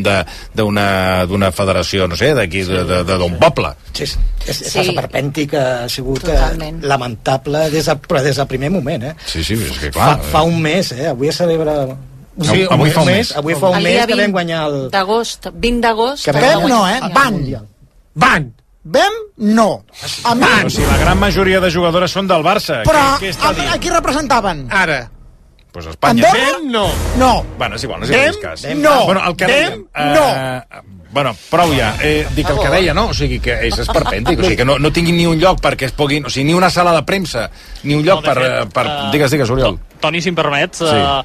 Speaker 10: d'una federació, no sé, d'aquí, d'un poble.
Speaker 6: Sí, és, és, és sí. Esperpèntic, ha sigut Totalment. lamentable des de, però des del primer moment, eh?
Speaker 10: Sí, sí, és que clar...
Speaker 6: Fa, fa un mes, eh? Avui es celebra...
Speaker 10: Sí, avui fa un mes.
Speaker 6: Avui fa un
Speaker 8: el
Speaker 6: mes
Speaker 8: dia
Speaker 6: que vam guanyar el...
Speaker 8: d'agost, vint d'agost...
Speaker 7: Vam no, eh? Van.
Speaker 3: Van.
Speaker 7: Vam no. A mi.
Speaker 10: O sigui, la gran majoria de jugadores són del Barça.
Speaker 7: Però
Speaker 10: què, què està
Speaker 7: a, a qui representaven?
Speaker 3: Ara.
Speaker 10: Pues Espanya.
Speaker 3: Vam no.
Speaker 7: No.
Speaker 10: Bueno, és igual, no és igual cas.
Speaker 7: No.
Speaker 10: Bueno, el que dèiem...
Speaker 7: No.
Speaker 10: Bueno, prou ja. Eh, dic el que deia, no? O sigui, que és esperpèntic. O sigui, que no, no tinguin ni un lloc perquè es puguin... O sigui, ni una sala de premsa, ni un lloc no, per, fet, per... Uh, digues, digues, Oriol.
Speaker 11: Toni, si em permets, sí. uh,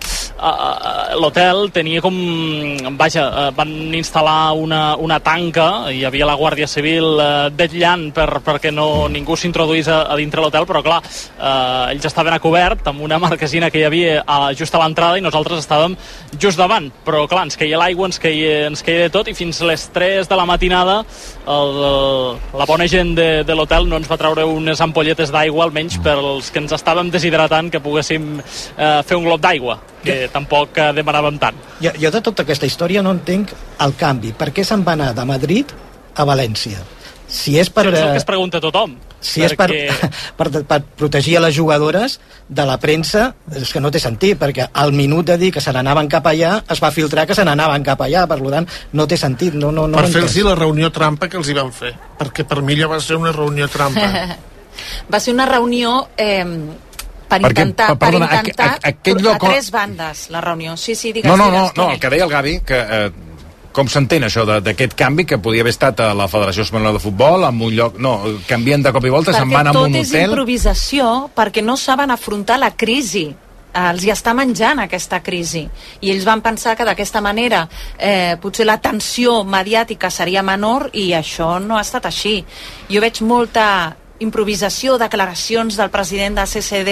Speaker 11: uh, l'hotel tenia com... Vaja, uh, van instal·lar una, una tanca, hi havia la Guàrdia Civil uh, vetllant per, perquè no, ningú s'introduís a, a dintre l'hotel, però clar, uh, ells estaven a cobert amb una marquesina que hi havia a, just a l'entrada i nosaltres estàvem just davant, però clar, ens queia l'aigua, ens queia, ens queia de tot, i fins les tres de la matinada el, la bona gent de, de l'hotel no ens va treure unes ampolletes d'aigua, almenys pels que ens estàvem deshidratant, que poguéssim eh, fer un glob d'aigua, que jo, tampoc eh, demanàvem tant.
Speaker 6: Jo, jo de tota aquesta història no entenc el canvi. Per què se'n va anar de Madrid a València? Si és per...
Speaker 11: És el que es pregunta tothom.
Speaker 6: Si
Speaker 11: perquè...
Speaker 6: és per, per, per protegir a les jugadores de la premsa, és que no té sentit, perquè al minut de dir que se n'anaven cap allà, es va filtrar que se n'anaven cap allà, per tant, no té sentit. No, no, no
Speaker 3: per fer-los la reunió trampa que els hi van fer, perquè per mi ja va ser una reunió trampa.
Speaker 8: Va ser una reunió... Eh, per
Speaker 10: perquè,
Speaker 8: intentar,
Speaker 10: per, perdona,
Speaker 8: per intentar
Speaker 10: a, a, a, lloc...
Speaker 8: a tres bandes la reunió. Sí, sí, digues,
Speaker 10: no, no,
Speaker 8: digues,
Speaker 10: no, no, el que deia el Gavi, que eh, com s'entén això d'aquest canvi que podia haver estat a la Federació Espanyola de Futbol en un lloc, no, canvien de cop i volta, se'n van a un hotel...
Speaker 8: Perquè tot és improvisació, perquè no saben afrontar la crisi. Els hi està menjant aquesta crisi i ells van pensar que d'aquesta manera eh, potser la tensió mediàtica seria menor i això no ha estat així. Jo veig molta improvisació, declaracions del president de C C D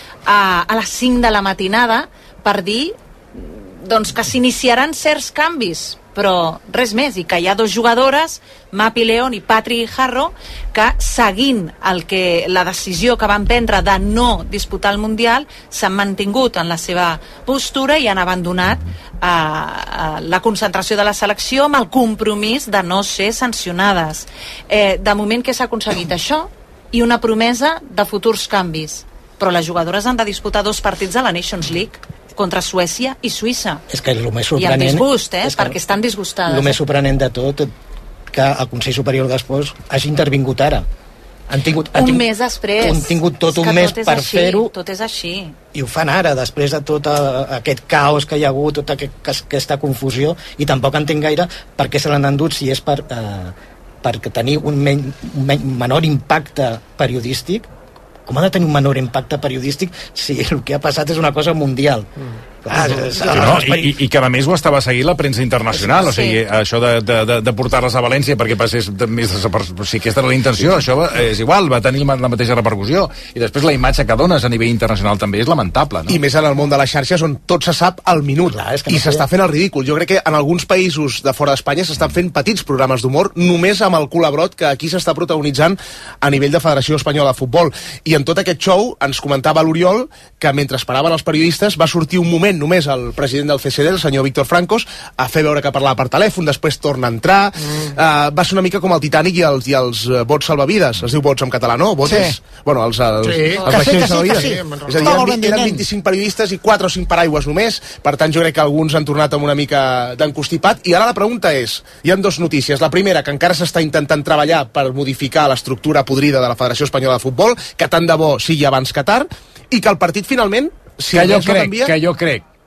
Speaker 8: a, a les cinc de la matinada per dir doncs, que s'iniciaran certs canvis, però res més, i que hi ha dos jugadores, Mapi León i Patri Jarro, que seguint el que, la decisió que van prendre de no disputar el Mundial, s'han mantingut en la seva postura i han abandonat eh, eh, la concentració de la selecció amb el compromís de no ser sancionades. Eh, de moment que s'ha aconseguit això i una promesa de futurs canvis, però les jugadores han de disputar dos partits a la Nations League contra Suècia i Suïssa.
Speaker 6: És que el més
Speaker 8: sorprenent... I amb disgust, eh? Perquè estan disgustades.
Speaker 6: El més sorprenent de tot que el Consell Superior d'Esports hagi intervingut ara. Han tingut, han
Speaker 8: un
Speaker 6: tingut,
Speaker 8: mes després.
Speaker 6: Han tingut tot un mes
Speaker 8: tot
Speaker 6: per fer-ho.
Speaker 8: Tot és així.
Speaker 6: I ho fan ara, després de tot aquest caos que hi ha hagut, tota aquesta confusió, i tampoc entenc gaire per què se l'han endut, si és per, eh, per tenir un, men, un men, menor impacte periodístic. Com ha de tenir un menor impacte periodístic si el que ha passat és una cosa mundial? Mm. Clar, és,
Speaker 10: sí, no, i, i que a més ho estava seguint la premsa internacional, sí. O sigui, això de, de, de portar-les a València perquè passés més desapercebut, o sigui, aquesta era la intenció, sí. Això és igual, va tenir la mateixa repercussió, i després la imatge que dones a nivell internacional també és lamentable, no?
Speaker 4: I més en el món de les xarxes on tot se sap al minut. Clar, i no s'està fent el ridícul. Jo crec que en alguns països de fora d'Espanya s'estan fent petits programes d'humor només amb el culabrot que aquí s'està protagonitzant a nivell de Federació Espanyola de Futbol. I en tot aquest show ens comentava l'Oriol que mentre esperaven els periodistes va sortir un moment només el president del C C D, el senyor Víctor Francos, a fer veure que parlava per telèfon, després torna a entrar, mm. uh, va ser una mica com el Titanic i els, i els uh, bots salvavides, es diu bots en català, no? Botes? Sí. Bueno, els, els, sí. els vaixells salvavides. Sí, sí, sí. És a dir, eren, eren vint-i-cinc periodistes i quatre o cinc paraigües només, per tant jo crec que alguns han tornat amb una mica d'encostipat, i ara la pregunta és, hi ha dues notícies, la primera, que encara s'està intentant treballar per modificar l'estructura podrida de la Federació Espanyola de Futbol, que tant de bo sigui abans que tard, i que el partit finalment, si
Speaker 10: que jo
Speaker 4: no
Speaker 10: crec,
Speaker 4: canvia...
Speaker 10: que jo crec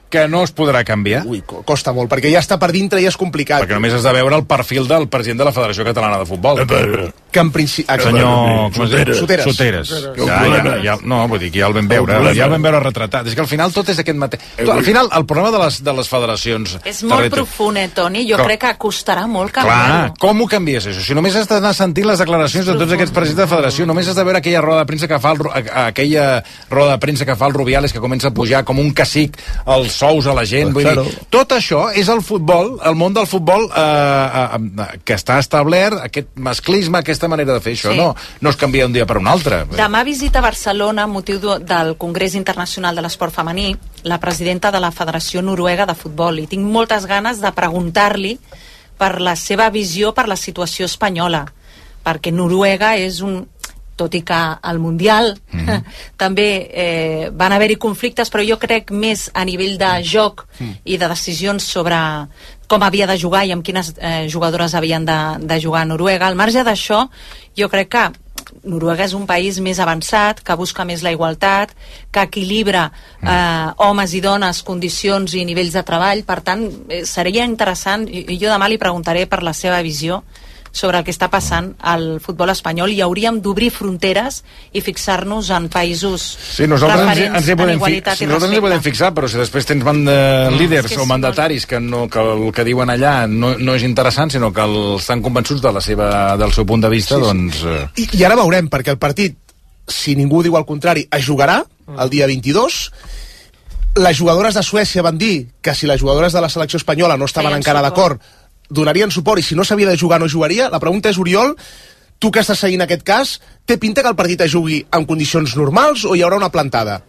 Speaker 10: que no es podrà canviar?
Speaker 4: Ui, costa molt, perquè ja està per dintre i és complicat.
Speaker 10: Perquè només has de veure el perfil del president de la Federació Catalana de Futbol.
Speaker 4: Que en principi...
Speaker 10: Senyor...
Speaker 4: Soteres.
Speaker 10: Soteres. Soteres. Ja, ja, ja, no, vull dir que ja el vam veure, ja el vam veure retratat. És que al final tot és aquest mateix... Al final, el problema de les, de les federacions...
Speaker 8: És molt profund, eh, Toni? Jo
Speaker 10: Com?
Speaker 8: crec que costarà molt
Speaker 10: Clar,
Speaker 8: canviar-ho.
Speaker 10: com ho canvies, això? Si només has d'anar sentint les declaracions de tots aquests presidents de federació, només has de veure aquella roda de premsa que fa el, aquella roda de premsa que fa el Rubiales, que comença a pujar com un cacic els sous a la gent. Vull
Speaker 4: Claro.
Speaker 10: dir, tot això és el futbol, el món del futbol eh, eh, que està establert, aquest masclisme, aquesta manera de fer això.
Speaker 8: Sí.
Speaker 10: No, no es canvia un dia per un altre.
Speaker 8: Demà visita Barcelona, amb motiu do- del Congrés Internacional de l'Esport Femení, la presidenta de la Federació Noruega de Futbol, i tinc moltes ganes de preguntar-li per la seva visió per la situació espanyola, perquè Noruega és un... tot i que al Mundial mm-hmm. també eh, van haver-hi conflictes, però jo crec més a nivell de joc mm. i de decisions sobre com havia de jugar i amb quines eh, jugadores havien de, de jugar a Noruega. Al marge d'això, jo crec que Noruega és un país més avançat, que busca més la igualtat, que equilibra eh, homes i dones, condicions i nivells de treball. Per tant, eh, seria interessant, i i jo demà li preguntaré per la seva visió sobre el que està passant al futbol espanyol, i hauríem d'obrir fronteres i fixar-nos en països
Speaker 10: Sí, nosaltres ens,
Speaker 8: referents
Speaker 10: ens hi
Speaker 8: en
Speaker 10: podem, fi,
Speaker 8: igualitat
Speaker 10: si
Speaker 8: i
Speaker 10: nosaltres ens hi podem
Speaker 8: respecte.
Speaker 10: fixar, però si després tens banda líders
Speaker 8: és que
Speaker 10: o
Speaker 8: és
Speaker 10: mandataris que, no, que el que diuen allà no, no és interessant, sinó que el, estan convençuts de la seva, del seu punt de vista,
Speaker 4: Sí, sí.
Speaker 10: doncs... Eh,
Speaker 4: I, I ara veurem, perquè el partit, si ningú diu el contrari, es jugarà el dia vint-i-dos. Les jugadores de Suècia van dir que si les jugadores de la selecció espanyola no estaven
Speaker 8: Feien
Speaker 4: encara
Speaker 8: suport.
Speaker 4: d'acord, donarien suport, i si no s'havia de jugar no jugaria. La pregunta és, Oriol, tu que estàs seguint aquest cas, té pinta que el partit es jugui en condicions normals o hi haurà una plantada?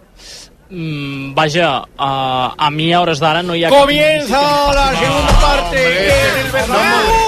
Speaker 11: Mm, vaja, uh, a mi a hores d'ara no hi ha...
Speaker 9: Comienza la segunda parte en el Bernabéu.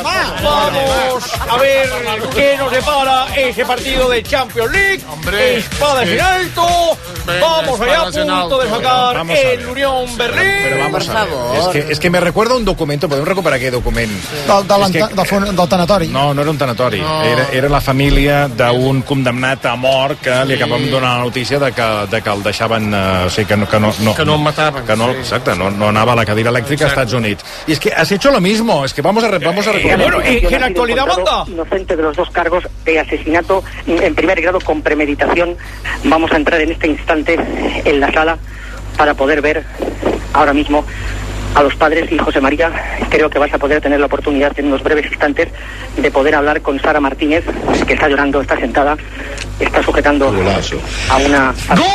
Speaker 9: Vamos a ver qué nos depara ese partido de Champions League. Espadas en alto. Vamos allá a punto de sacar
Speaker 10: Vamos a ver.
Speaker 9: el Unión Berlín.
Speaker 10: Pero vamos a ver. Es que, es que me recuerda un documento, podem recuperar aquell document.
Speaker 7: Del, de
Speaker 10: És que-
Speaker 7: del, fon- del tanatori.
Speaker 10: No, no era un tanatori.
Speaker 7: No.
Speaker 10: Era, era la família d'un condemnat a mort que li acabem de donar la notícia de que, de que el deixaven... Eh, o sigui, que no, que no, no,
Speaker 3: Que no el mataven,
Speaker 10: Que no,
Speaker 3: sí.
Speaker 10: exacte, no, no anava a la cadira elèctrica a Estats Units. I és que has hecho lo mismo. Es que vamos a, re- vamos a recordar.
Speaker 9: bueno, y que en la actualidad manda.
Speaker 12: Inocente de los dos cargos de asesinato en primer grado con premeditación. Vamos a entrar en este instante en la sala para poder ver ahora mismo a los padres. Y José María, creo que vas a poder tener la oportunidad en unos breves instantes de poder hablar con Sara Martínez, que está llorando, está sentada, está sujetando a una...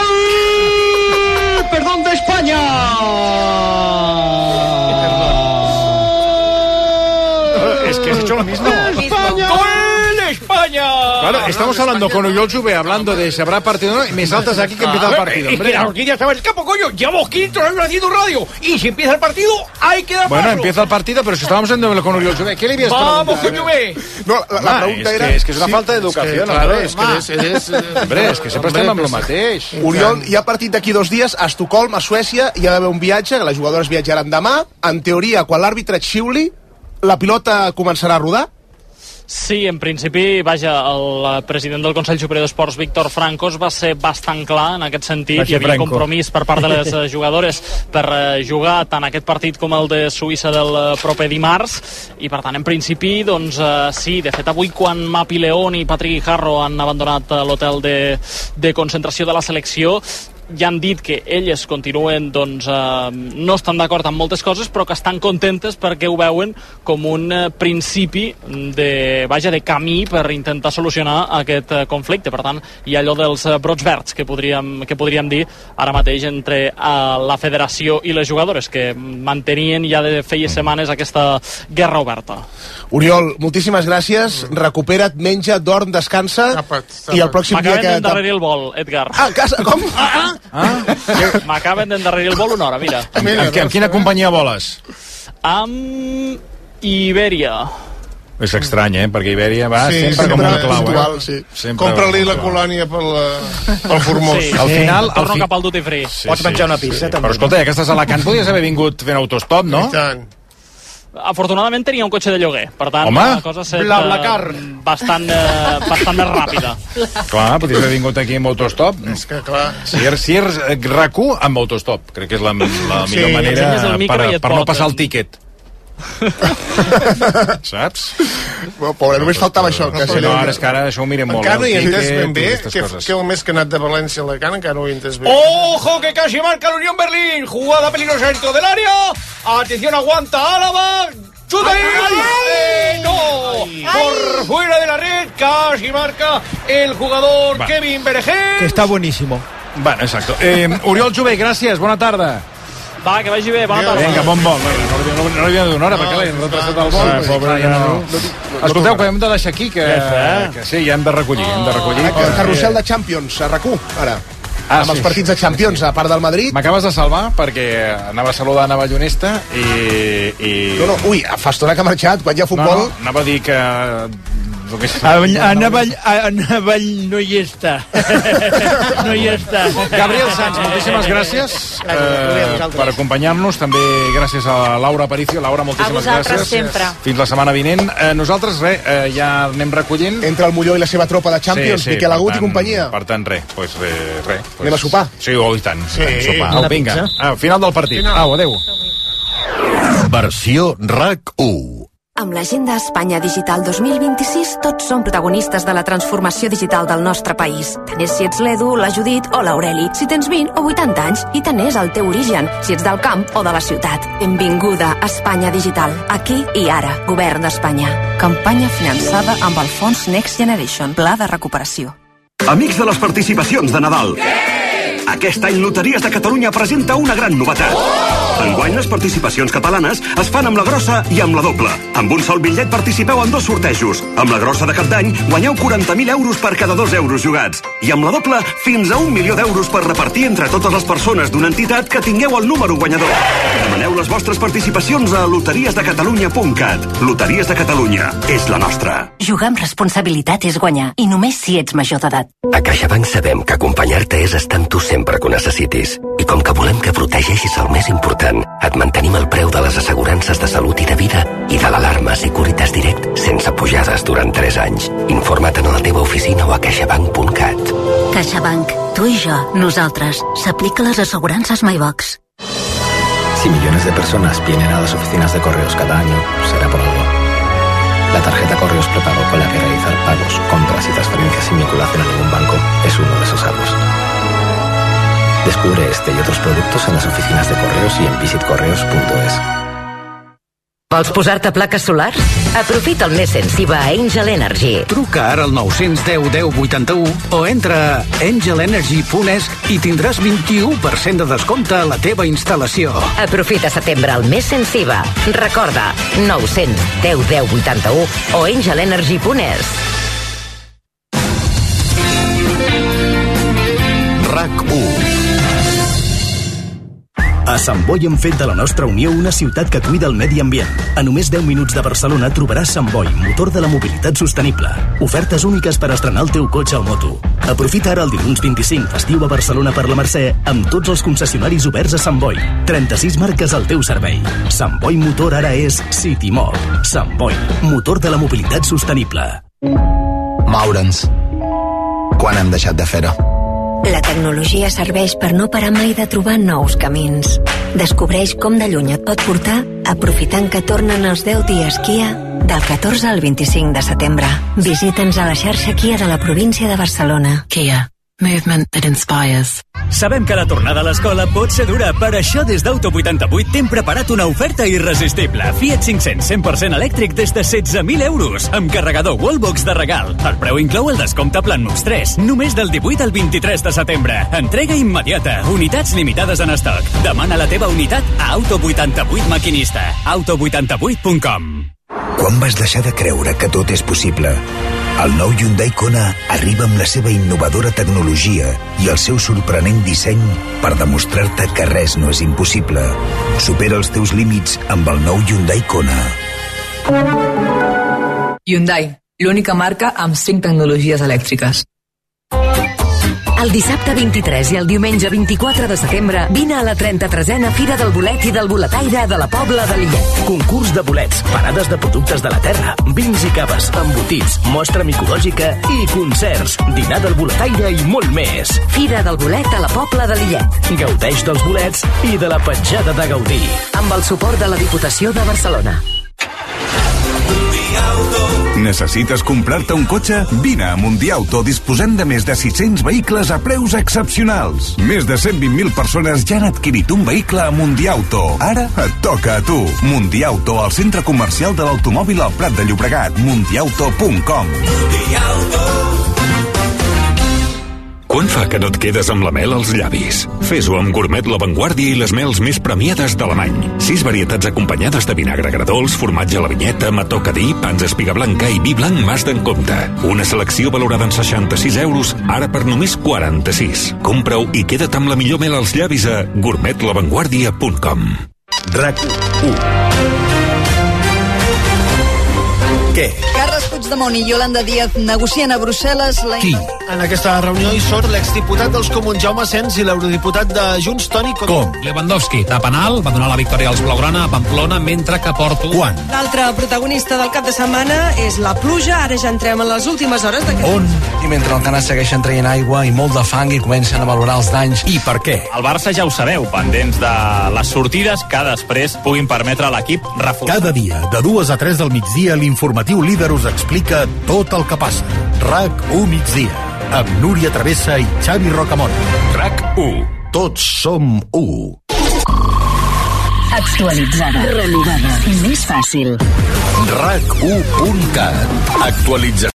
Speaker 9: ¡Gol! ¡Perdón de España!
Speaker 10: Es que has hecho lo mismo.
Speaker 9: ¡España! ¡Gol de España!
Speaker 10: Claro, estamos hablando con Oriol Jové hablando de si habrá partido o no, y me saltas aquí que empieza el partido,
Speaker 9: Es
Speaker 10: hombre.
Speaker 9: que la horquilla estaba en el campo, coño. Llevamos quinientos años haciendo radio. Y si empieza el partido, hay que dar
Speaker 10: Bueno,
Speaker 9: paso.
Speaker 10: empieza el partido, pero si estábamos hablando con Oriol Jové, ¿qué le habías
Speaker 9: Vamos,
Speaker 10: preguntado?
Speaker 9: coño, ve.
Speaker 4: No, la, la
Speaker 10: Ah,
Speaker 4: pregunta
Speaker 10: és
Speaker 4: era...
Speaker 10: que, és que és una
Speaker 4: Sí,
Speaker 10: falta d'educació,
Speaker 4: és que,
Speaker 10: no?
Speaker 4: claro,
Speaker 10: Hombre,
Speaker 4: és que eres- eres, eh,
Speaker 10: Hombre, és que sempre
Speaker 4: hombre,
Speaker 10: estem amb el
Speaker 4: pues,
Speaker 10: mateix.
Speaker 4: Oriol, hi ha partit d'aquí dos dies a Estocolm, a Suècia, hi ha d'haver un viatge, que les jugadores viatjaran demà. En teoria, quan l'àrbitre xiuli, la pilota començarà a rodar?
Speaker 11: Sí, en principi, vaja, el president del Consell Superior d'Esports, Víctor Francos, va ser bastant clar en aquest sentit.
Speaker 10: Va ser
Speaker 11: Hi havia
Speaker 10: Franco.
Speaker 11: compromís per part de les eh, jugadores per eh, jugar tant aquest partit com el de Suïssa del eh, proper dimarts, i per tant, en principi, doncs eh, sí, de fet, avui quan Mapi León i Patrick Guijarro han abandonat eh, l'hotel de, de concentració de la selecció, ja han dit que elles continuen, doncs, eh, no estan d'acord amb moltes coses, però que estan contentes perquè ho veuen com un eh, principi de, vaja, de camí per intentar solucionar aquest eh, conflicte. Per tant, hi ha allò dels eh, brots verds que podríem, que podríem dir ara mateix entre eh, la federació i les jugadores, que mantenien ja de feia setmanes aquesta guerra oberta.
Speaker 4: Oriol, moltíssimes gràcies. Recupera't, menja, dorm, descansa. I el pròxim dia
Speaker 11: M'acaben
Speaker 4: que...
Speaker 11: d'endarrerir el vol, Edgar.
Speaker 4: Ah, casa, com?
Speaker 11: Ah, M'acaben d'endarrerir el vol una hora, mira.
Speaker 10: Amb, amb, amb quina companyia voles?
Speaker 11: Amb Ibèria.
Speaker 10: És estrany, eh? Perquè Ibèria va
Speaker 3: Sí,
Speaker 10: sempre, com
Speaker 3: sempre
Speaker 10: un clau,
Speaker 3: puntual,
Speaker 10: eh?
Speaker 3: sí.
Speaker 10: Sempre
Speaker 3: Compra-li
Speaker 10: va
Speaker 3: la
Speaker 10: com un clau.
Speaker 3: colònia pel, eh, pel Formós.
Speaker 11: Sí,
Speaker 10: Al final...
Speaker 11: torno
Speaker 10: al fi-
Speaker 11: cap al duty free.
Speaker 10: Sí, Pots menjar una pizza, també. Però escolta, ja que estàs a Alacant, podies haver vingut fent autostop, no?
Speaker 3: I tant.
Speaker 11: Afortunadament tenia un cotxe de lloguer, per tant
Speaker 10: Home,
Speaker 11: la cosa s'ha
Speaker 10: bla, bla, car.
Speaker 11: bastant, eh, bastant més ràpida.
Speaker 10: Clar, podries haver vingut aquí amb autostop.
Speaker 3: És que, clar...
Speaker 10: Si és, si és R A C U amb autostop, crec que és la, la
Speaker 3: Sí,
Speaker 10: millor manera
Speaker 11: ensenyes el micro
Speaker 10: per,
Speaker 11: i et
Speaker 10: per no
Speaker 11: porten.
Speaker 10: passar el tíquet. Saps?
Speaker 1: Bueno, pobre, només faltava això. Que
Speaker 10: Sí, no, ara és que ara això ho mirem molt.
Speaker 3: Encara no hi he
Speaker 10: el
Speaker 3: entès
Speaker 10: tíquet
Speaker 3: ben bé
Speaker 10: i aquestes
Speaker 3: que,
Speaker 10: coses.
Speaker 3: que el mes que ha anat de València a Alacant encara no ho he entès bé.
Speaker 9: ¡Ojo que casi marca la Unión Berlín! Jugada peligrosa dentro del área. Atención, aguanta Álava. ¡Chuta ahí! ¡Eh, no! Por fuera de la red, casi marca el jugador
Speaker 10: Va.
Speaker 9: Kevin Berenguer.
Speaker 7: Que está buenísimo.
Speaker 10: Bueno, exacto. Eh, Oriol Jové, gràcies, bona tarda.
Speaker 11: Va, que vagi bé, bona tarda.
Speaker 10: Vinga, bon vol. No, no, no li havia de donar hora, perquè l'he retrasat el vol.
Speaker 3: Ah, pobre,
Speaker 10: ja no...
Speaker 3: no.
Speaker 10: Escolteu, que hem de deixar aquí, que, que sí, ja hem de recollir, hem de recollir.
Speaker 4: El carrusel de Champions, a R A C U, ara.
Speaker 10: Ah,
Speaker 4: amb
Speaker 10: sí.
Speaker 4: els partits de Champions, a part del Madrid.
Speaker 10: M'acabes de salvar, perquè anava a saludar a Navallonesta i... i...
Speaker 4: No, no, ui, fa estona que ha marxat, quan hi ha
Speaker 10: No,
Speaker 4: futbol...
Speaker 10: no, anava a dir que...
Speaker 7: A, a, Navall, a Navall no hi està. No hi està.
Speaker 10: Gabriel Sanz, moltíssimes gràcies eh, per acompanyar-nos. També gràcies a Laura Aparicio. Laura, moltíssimes
Speaker 8: A vosaltres
Speaker 10: gràcies.
Speaker 8: sempre.
Speaker 10: Fins la setmana vinent. Eh, nosaltres, res, eh, ja anem recollint.
Speaker 4: Entre el Molló i la seva tropa de Champions, Miquel Agut
Speaker 10: per
Speaker 4: i companyia.
Speaker 10: Per tant, res, pues, eh, res. Pues,
Speaker 4: Anem a sopar?
Speaker 10: Sí, oh, i tant.
Speaker 3: Sí.
Speaker 10: I tant, sopar.
Speaker 7: Una
Speaker 10: Au, vinga.
Speaker 7: pizza.
Speaker 10: Au, final del partit.
Speaker 3: Final.
Speaker 10: Au, adéu.
Speaker 27: Versió R A C U.
Speaker 14: Amb l'Agenda Espanya Digital dos mil vint-i-sis, tots som protagonistes de la transformació digital del nostre país. Tant és si ets l'Edu, la Judit o l'Aureli, si tens vint o vuitanta anys, i tant és el teu origen, si ets del camp o de la ciutat. Benvinguda a Espanya Digital, aquí i ara, Govern d'Espanya. Campanya finançada amb el fons Next Generation, Pla de Recuperació.
Speaker 25: Amics de les participacions de Nadal. Aquest any Loteries de Catalunya presenta una gran novetat. Enguany les participacions catalanes es fan amb la grossa i amb la doble. Amb un sol bitllet participeu en dos sortejos. Amb la grossa de cap d'any guanyeu quaranta mil euros per cada dos euros jugats. I amb la doble fins a un milió d'euros per repartir entre totes les persones d'una entitat que tingueu el número guanyador. Demaneu les vostres participacions a loteries de catalunya punt cat. Loteries de Catalunya és la nostra.
Speaker 19: Jugar amb responsabilitat és guanyar, i només si ets major d'edat.
Speaker 13: A CaixaBank sabem que acompanyar-te és estar amb tu sempre que ho necessitis. I com que volem que protegeixis el més important, et mantenim el preu de les assegurances de salut i de vida i de l'alarma Securitas Direct sense pujades durant tres anys. Informa't en la teva oficina o a caixabank punt cat.
Speaker 19: CaixaBank, tu i jo, nosaltres. S'aplica a les assegurances MyBox.
Speaker 15: Si millones de personas vienen a las oficinas de correos cada año, será por algo. La tarjeta Correos Prepago, con la que realizar pagos, compras y transferencias sin vinculación a ningún banco, es uno de esos algos. Descubre este y otros productos en las oficinas de correos y en visit correos punto es.
Speaker 24: Vols posar-te plaques solars? Aprofita el mes sensiva a Angel Energy.
Speaker 23: Truca ara al nou cents deu deu vuitanta-u o entra a angel energy punt es i tindràs vint-i-u per cent de descompte a la teva instal·lació.
Speaker 24: Aprofita setembre al mes sensiva. Recorda, nou cents deu deu vuitanta-u o angel energy punt es.
Speaker 27: R A C U.
Speaker 13: A Sant Boi hem fet de la nostra Unió una ciutat que cuida el medi ambient. A només deu minuts de Barcelona trobaràs Sant Boi, motor de la mobilitat sostenible. Ofertes úniques per estrenar el teu cotxe o moto. Aprofita ara el dilluns vint-i-cinc, festiu a Barcelona per la Mercè, amb tots els concessionaris oberts a Sant Boi. trenta-sis marques al teu servei. Sant Boi Motor ara és CityMob. Sant Boi, motor de la mobilitat sostenible.
Speaker 16: Moure'ns. Quan hem deixat de fer-ho?
Speaker 19: La tecnologia serveix per no parar mai de trobar nous camins. Descobreix com de lluny et pot portar aprofitant que tornen els deu dies Kia del catorze al vint-i-cinc de setembre. Visita'ns a la xarxa Kia de la província de Barcelona.
Speaker 17: Kia. Movement that inspires.
Speaker 18: Sabem que la tornada a l'escola pot ser dura, per això des d'Auto vuitanta-vuit t'hem preparat una oferta irresistible. Fiat cinc cents cent per cent elèctric des de setze mil euros, amb carregador Wallbox de regal. El preu inclou el descompte Planmus tres, només del divuit al vint-i-tres de setembre. Entrega immediata, unitats limitades en estoc. Demana la teva unitat a Auto vuitanta-vuit Maquinista. auto vuitanta-vuit punt com.
Speaker 20: Quan vas deixar de creure que tot és possible? El nou Hyundai Kona arriba amb la seva innovadora tecnologia i el seu sorprenent disseny per demostrar-te que res no és impossible. Supera els teus límits amb el nou Hyundai Kona.
Speaker 21: Hyundai, l'única marca amb cinc tecnologies elèctriques.
Speaker 2: El dissabte vint-i-tres i el diumenge vint-i-quatre de setembre vine a la trenta-tresena Fira del Bolet i del Boletaire de la Pobla de Lillet.
Speaker 13: Concurs de bolets, parades de productes de la terra, vins i caves, embotits, mostra micològica i concerts, dinar del Boletaire i molt més.
Speaker 2: Fira del Bolet a la Pobla de Lillet.
Speaker 13: Gaudeix dels bolets i de la petjada de Gaudí.
Speaker 2: Amb el suport de la Diputació de Barcelona.
Speaker 5: Necessites comprar-te un cotxe? Vine a Mundiauto. Disposem de més de sis-cents vehicles a preus excepcionals. Més de cent vint mil persones ja han adquirit un vehicle a Mundiauto. Ara et toca a tu. Mundiauto, al centre comercial de l'automòbil al Prat de Llobregat. mundiauto punt com.
Speaker 6: Quan fa que no et quedes amb la mel als llavis? Fes-ho amb Gourmet La Vanguardia i les mels més premiades d'Alemany. Sis varietats acompanyades de vinagre agredolç, formatge a la vinyeta, mató cadí, pans espiga blanca i vi blanc mas d'en compte. Una selecció valorada en seixanta-sis euros, ara per només quaranta-sis. Compra-ho i queda't amb la millor mel als llavis a gourmet la vanguardia punt com.
Speaker 12: RAC u. Què?
Speaker 21: Carles Puigdemont i Yolanda Díaz negocien a Brussel·les la...
Speaker 12: Qui?
Speaker 22: En aquesta reunió hi surt l'exdiputat dels Comuns Jaume Sens i l'eurodiputat de Junts Toni Cotó.
Speaker 12: Com?
Speaker 26: Lewandowski, de penal, va donar la victòria als Blaugrana a Pamplona, mentre que Porto...
Speaker 12: Quan?
Speaker 28: L'altre protagonista del cap de setmana és la pluja. Ara ja entrem en les últimes hores d'aquest...
Speaker 12: On?
Speaker 29: I mentre el canal segueixen traient aigua i molt de fang i comencen a valorar els danys.
Speaker 12: I per què?
Speaker 26: El Barça ja ho sabeu, pendents de les sortides que després puguin permetre a l'equip reforçar.
Speaker 12: Cada dia, de dues a tres del migdia, l'informatiu líder us explica tot el que passa. RAC u migdia, amb Núria Travessa i Xavi Rocamora.
Speaker 6: RAC u.
Speaker 12: Tots som u.
Speaker 2: Actualitzada, renovada, més fàcil.
Speaker 12: RAC u punt cat. Actualització.